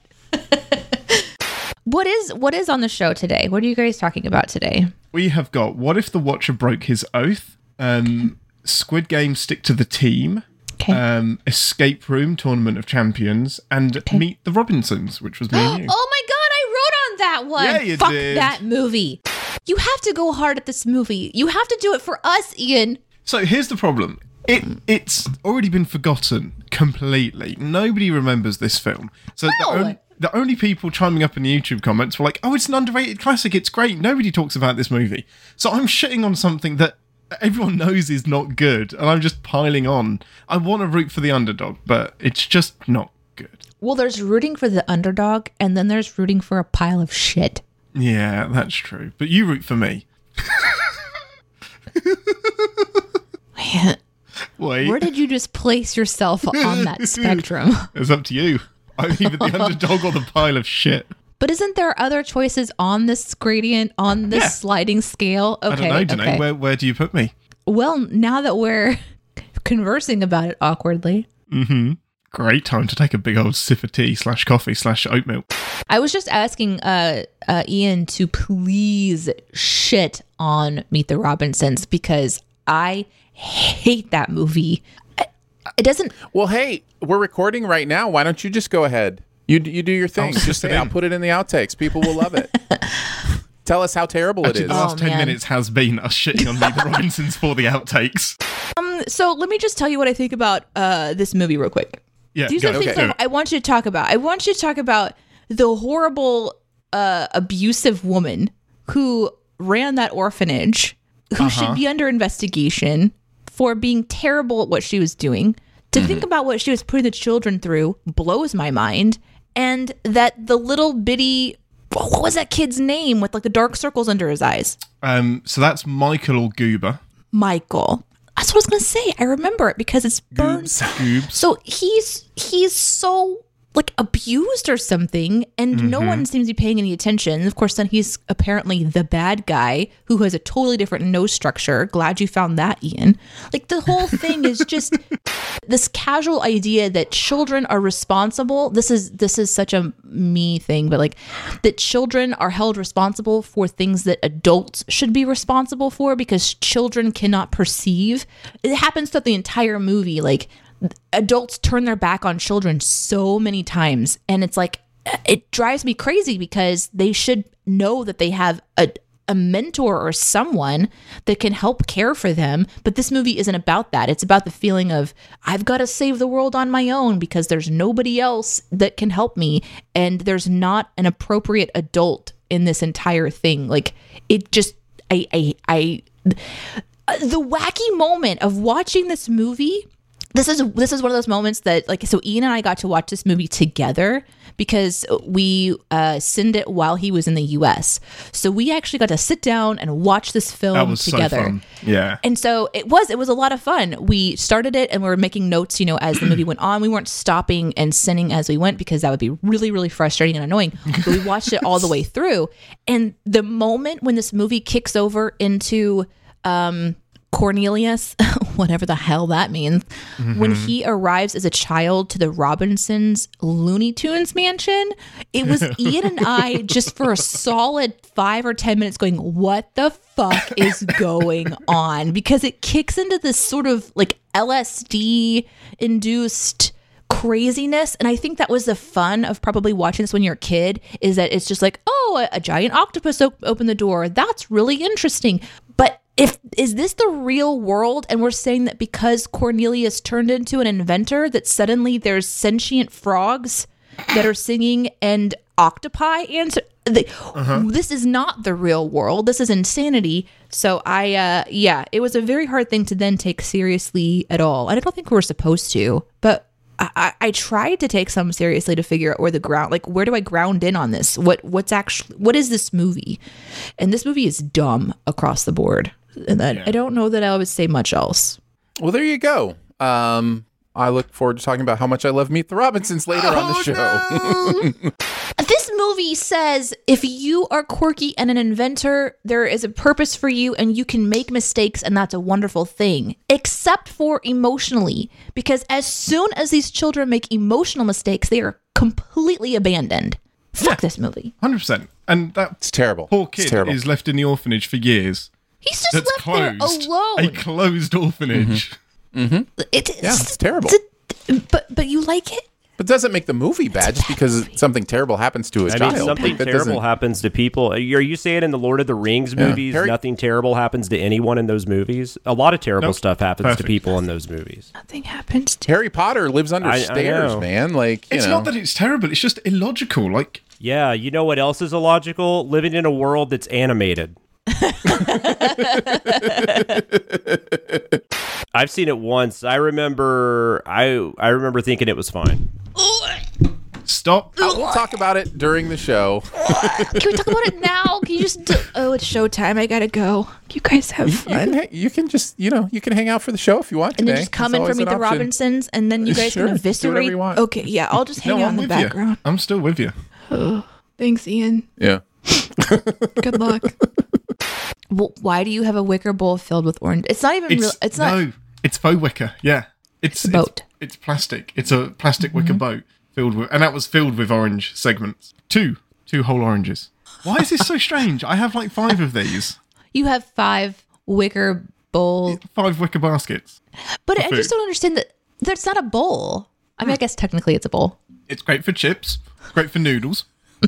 What is on the show today? What are you guys talking about today? We have got What If the Watcher Broke His Oath? Squid Game Stick to the Team. Okay. Escape Room Tournament of Champions, and Meet the Robinsons, which was me and you. Oh my God, I wrote on that one. Yeah, you Fuck did. that movie. You have to go hard at this movie. You have to do it for us, Ian. So here's the problem. It's already been forgotten completely. Nobody remembers this film. So the only people chiming up in the YouTube comments were like, oh, it's an underrated classic, it's great, nobody talks about this movie. So I'm shitting on something that everyone knows is not good, and I'm just piling on. I want to root for the underdog, but it's just not good. Well, there's rooting for the underdog, and then there's rooting for a pile of shit. Yeah, that's true. But you root for me. Wait. Where did you just place yourself on that spectrum? It's up to you. I'm either the underdog or the pile of shit. But isn't there other choices on this gradient, on this sliding scale? Okay, I don't know, Danae. Where do you put me? Well, now that we're conversing about it awkwardly. Mm-hmm. Great time to take a big old sip of tea / coffee / oat milk. I was just asking Ian to please shit on Meet the Robinsons because I hate that movie. It doesn't... Well, hey, we're recording right now. Why don't you just go ahead? You do your thing. Just say, I'll put it in the outtakes. People will love it. Tell us how terrible it is. The last 10 minutes has been us shitting on Meet the Robinsons for the outtakes. So let me just tell you what I think about this movie real quick. Yeah, These are things I want you to talk about. I want you to talk about the horrible, abusive woman who ran that orphanage, who should be under investigation for being terrible at what she was doing. To think about what she was putting the children through blows my mind. And that the little bitty, what was that kid's name with like the dark circles under his eyes? So that's Michael or Goober. Michael. That's what I was going to say. I remember it because it's burned. Goobs. So he's so like abused or something, and no one seems to be paying any attention. Of course, then he's apparently the bad guy who has a totally different nose structure. Glad you found that, Ian. Like the whole thing is just this casual idea that children are responsible. This is such a me thing, but like that children are held responsible for things that adults should be responsible for because children cannot perceive. It happens throughout the entire movie. Like adults turn their back on children so many times, and it's like it drives me crazy because they should know that they have a mentor or someone that can help care for them. But this movie isn't about that. It's about the feeling of I've got to save the world on my own because there's nobody else that can help me, and there's not an appropriate adult in this entire thing. Like it just the wacky moment of watching this movie. This is one of those moments that, like, so Ian and I got to watch this movie together because we synced it while he was in the U.S. So we actually got to sit down and watch this film together. So fun. Yeah. And so it was a lot of fun. We started it and we were making notes, as the movie went on. We weren't stopping and sending as we went because that would be really, really frustrating and annoying. But we watched it all the way through. And the moment when this movie kicks over into Cornelius, whatever the hell that means, when he arrives as a child to the Robinsons Looney Tunes mansion, it was Ian and I just for a solid 5 or 10 minutes going, what the fuck is going on? Because it kicks into this sort of like LSD induced craziness. And I think that was the fun of probably watching this when you're a kid, is that it's just like, oh, a giant octopus opened the door. That's really interesting. But is this the real world? And we're saying that because Cornelius turned into an inventor, that suddenly there's sentient frogs that are singing and octopi answer. This is not the real world. This is insanity. So it was a very hard thing to then take seriously at all. And I don't think we were supposed to, but I tried to take some seriously to figure out where where do I ground in on this? What is this movie? And this movie is dumb across the board. And I don't know that I would say much else. Well, there you go. I look forward to talking about how much I love Meet the Robinsons later on the show. No! This movie says if you are quirky and an inventor, there is a purpose for you and you can make mistakes, and that's a wonderful thing, except for emotionally, because as soon as these children make emotional mistakes, they are completely abandoned. Fuck this movie. 100%. And that's terrible. Poor kid is left in the orphanage for years. He's just left there alone. A closed orphanage. It's terrible. But you like it? But it doesn't make the movie bad just because something terrible happens to a child. Something terrible happens to people. Are you saying in the Lord of the Rings movies, nothing terrible happens to anyone in those movies? A lot of terrible stuff happens to people in those movies. Nothing happens to Harry Potter lives under stairs, man. Like, it's not that it's terrible. It's just illogical. Like, yeah, you know what else is illogical? Living in a world that's animated. I've seen it once. I remember thinking it was fine. Stop. We'll talk about it during the show. Can we talk about it now? Can you just it's showtime. I gotta go. You guys have fun. You can just, you can hang out for the show if you want and today. then just come in for Meet the Robinsons, and then you guys can eviscerate. Do whatever you want. Okay, yeah, I'll just hang out in the background. I'm still with you. Oh, thanks, Ian. Yeah. Good luck. Well, why do you have a wicker bowl filled with orange? It's not even real. It's not. No, it's faux wicker. Yeah. It's a boat. It's plastic. It's a plastic wicker boat filled with, and that was filled with orange segments. Two whole oranges. Why is this so strange? I have like 5 of these. You have 5 wicker bowls. 5 wicker baskets. But I just don't understand that. That's not a bowl. I mean, I guess technically it's a bowl. It's great for chips. Great for noodles.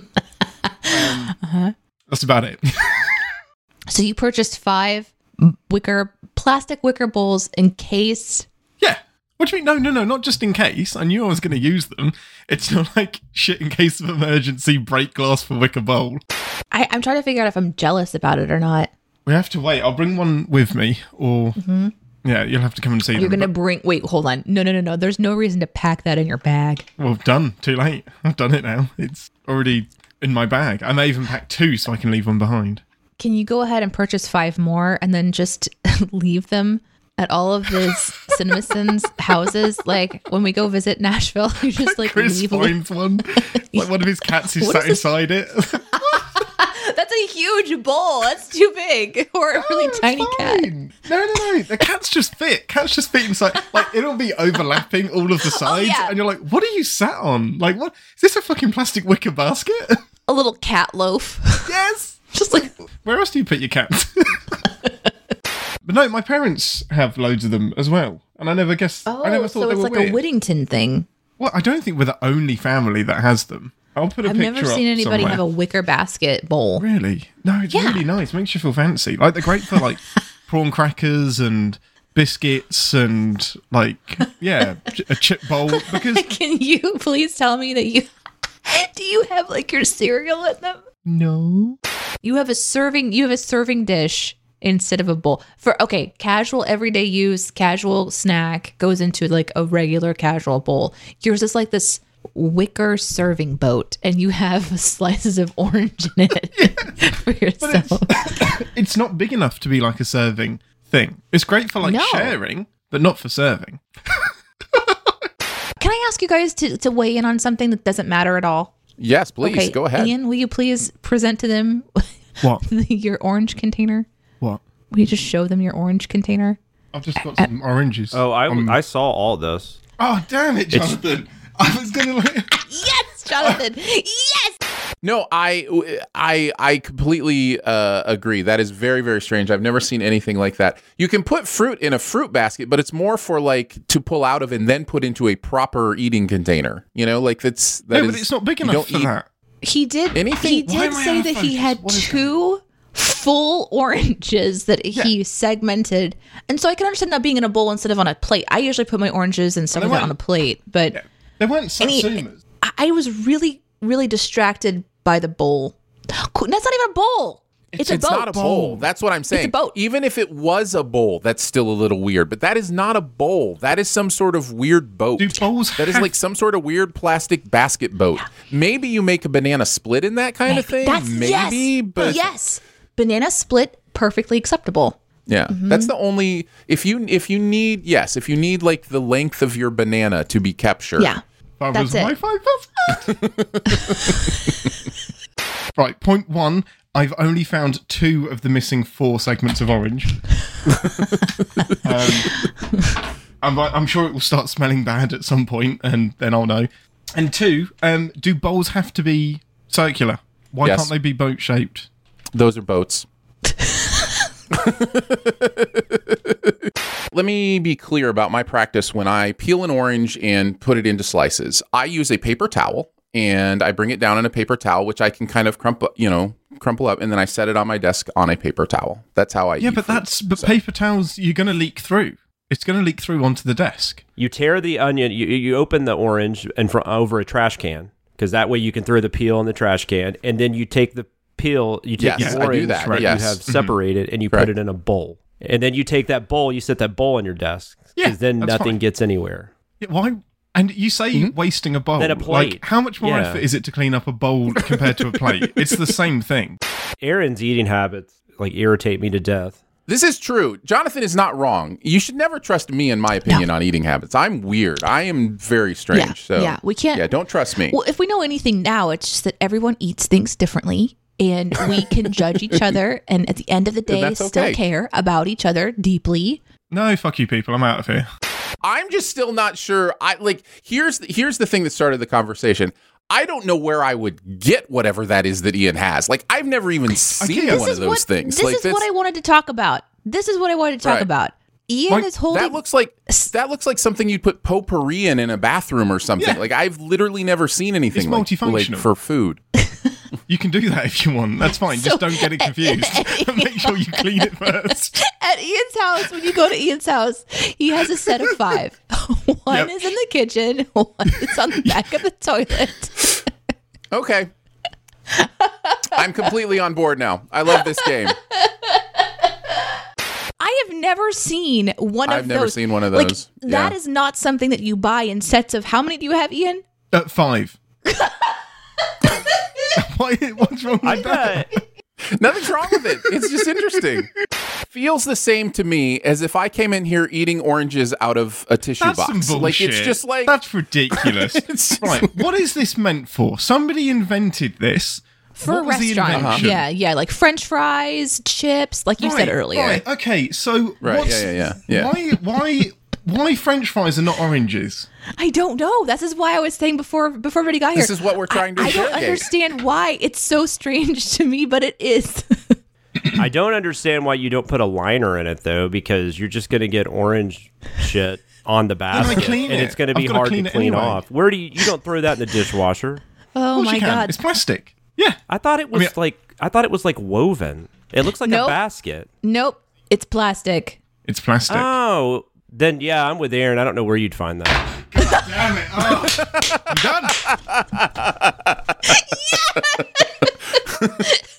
That's about it. So you purchased 5 plastic wicker bowls in case. Yeah. What do you mean? No, not just in case. I knew I was going to use them. It's not like shit in case of emergency, break glass for wicker bowl. I'm trying to figure out if I'm jealous about it or not. We have to wait. I'll bring one with me, or yeah, you'll have to come and see them. You're going to bring. Wait, hold on. No. There's no reason to pack that in your bag. Well, done. Too late. I've done it now. It's already in my bag. I may even pack 2 so I can leave one behind. Can you go ahead and purchase 5 more and then just leave them at all of his CinemaSins houses? Like when we go visit Nashville, you just like Chris leave finds one. Like one of his cats is sat inside it. That's a huge bowl. That's too big. Or a really tiny cat. No. The cats just fit. Cats just fit inside. Like it'll be overlapping all of the sides, and you're like, "What are you sat on? Like, what is this? A fucking plastic wicker basket? A little cat loaf." Yes. Just like, where else do you put your cats? But no, my parents have loads of them as well, and I never guessed. I never thought so they it's were like weird. a Whittington thing. Well, I don't think we're the only family that has them. I'll put a I've picture never seen up anybody somewhere. have a wicker basket bowl. Really? No, it's really nice. Makes you feel fancy. Like they're great for like prawn crackers and biscuits and like a chip bowl. Because can you please tell me that do you have like your cereal in them? No. You have a serving dish instead of a bowl. For casual everyday use, casual snack goes into like a regular casual bowl. Yours is like this wicker serving boat and you have slices of orange in it for yourself. But it's not big enough to be like a serving thing. It's great for like sharing, but not for serving. Can I ask you guys to weigh in on something that doesn't matter at all? Yes, please. Go ahead. Ian, will you please present to them what? Your orange container? What? Will you just show them your orange container? I've just got some oranges. Oh, I saw all this. Oh, damn it, Jonathan. I was going to like... Yes, Jonathan. Yes! No, I completely agree. That is very, very strange. I've never seen anything like that. You can put fruit in a fruit basket, but it's more for like to pull out of and then put into a proper eating container. You know, like but it's not big enough for that. He did. Anything? He did say that he had 2 full oranges that he segmented, and so I can understand that being in a bowl instead of on a plate. I usually put my oranges and stuff like that on a plate, but they weren't satsumas. I was really, really distracted by the bowl. That's not even a bowl. It's a boat. It's not a bowl. That's what I'm saying. It's a boat. Even if it was a bowl, that's still a little weird. But that is not a bowl. That is some sort of weird boat. Do bowls that is like some sort of weird plastic basket boat. Yeah. Maybe you make a banana split in that kind of thing. But yes, banana split, perfectly acceptable. Yeah, that's the only if you need like the length of your banana to be kept sure. Yeah. That's it. Right, point 1. I've only found 2 of the missing 4 segments of orange. I'm sure it will start smelling bad at some point, and then I'll know. And 2, do bowls have to be circular? Why can't they be boat-shaped? Those are boats. Let me be clear about my practice when I peel an orange and put it into slices. I use a paper towel and I bring it down in a paper towel, which I can kind of crumple up, and then I set it on my desk on a paper towel. That's how I eat food. Paper towels, you're going to leak through. It's going to leak through onto the desk. You tear the onion, you open the orange and over a trash can, because that way you can throw the peel in the trash can, and then you take the peel, you take the orange that you have separated, and you put it in a bowl. And then you take that bowl, you set that bowl on your desk, because then nothing gets anywhere. Yeah, why? And you say wasting a bowl. Then a plate. Like, how much more effort is it to clean up a bowl compared to a plate? It's the same thing. Aaron's eating habits irritate me to death. This is true. Jonathan is not wrong. You should never trust me, in my opinion, on eating habits. I'm weird. I am very strange. We can't. Yeah, don't trust me. Well, if we know anything now, it's just that everyone eats things differently, and we can judge each other, and at the end of the day, still care about each other deeply. No, fuck you, people. I'm out of here. I'm just still not sure. Here's the thing that started the conversation. I don't know where I would get whatever that is that Ian has. Like, I've never even seen one of those things. This is what I wanted to talk about. Ian is holding. That looks like something you'd put potpourri in a bathroom or something. Yeah. Like, I've literally never seen anything like for food. You can do that if you want. That's fine. Just don't get it confused. Make sure you clean it first. At Ian's house, when you go to Ian's house, he has a set of 5. One is in the kitchen. One is on the back of the toilet. Okay. I'm completely on board now. I love this game. I have never seen one of those. I've never seen one of those. That is not something that you buy in sets of. How many do you have, Ian? 5. What's wrong with that? Nothing's wrong with it. It's just interesting. Feels the same to me as if I came in here eating oranges out of a tissue box. Some bullshit. Like, it's just like, that's ridiculous. Right, what is this meant for? Somebody invented this for a restaurant. Yeah, like French fries, chips, like you said earlier. Right. Okay, so why French fries are not oranges? I don't know. This is why I was saying before everybody got here. This is what we're trying to interrogate. I don't understand why it's so strange to me, but it is. I don't understand why you don't put a liner in it, though, because you're just going to get orange shit on the basket, and it's going to be hard to clean off. Where do you don't throw that in the dishwasher? Oh my God. It's plastic. Yeah. I thought it was like woven. It looks like a basket. Nope. It's plastic. It's plastic. Oh, then yeah, I'm with Aaron. I don't know where you'd find that. God damn it. Oh. I'm done. Yeah.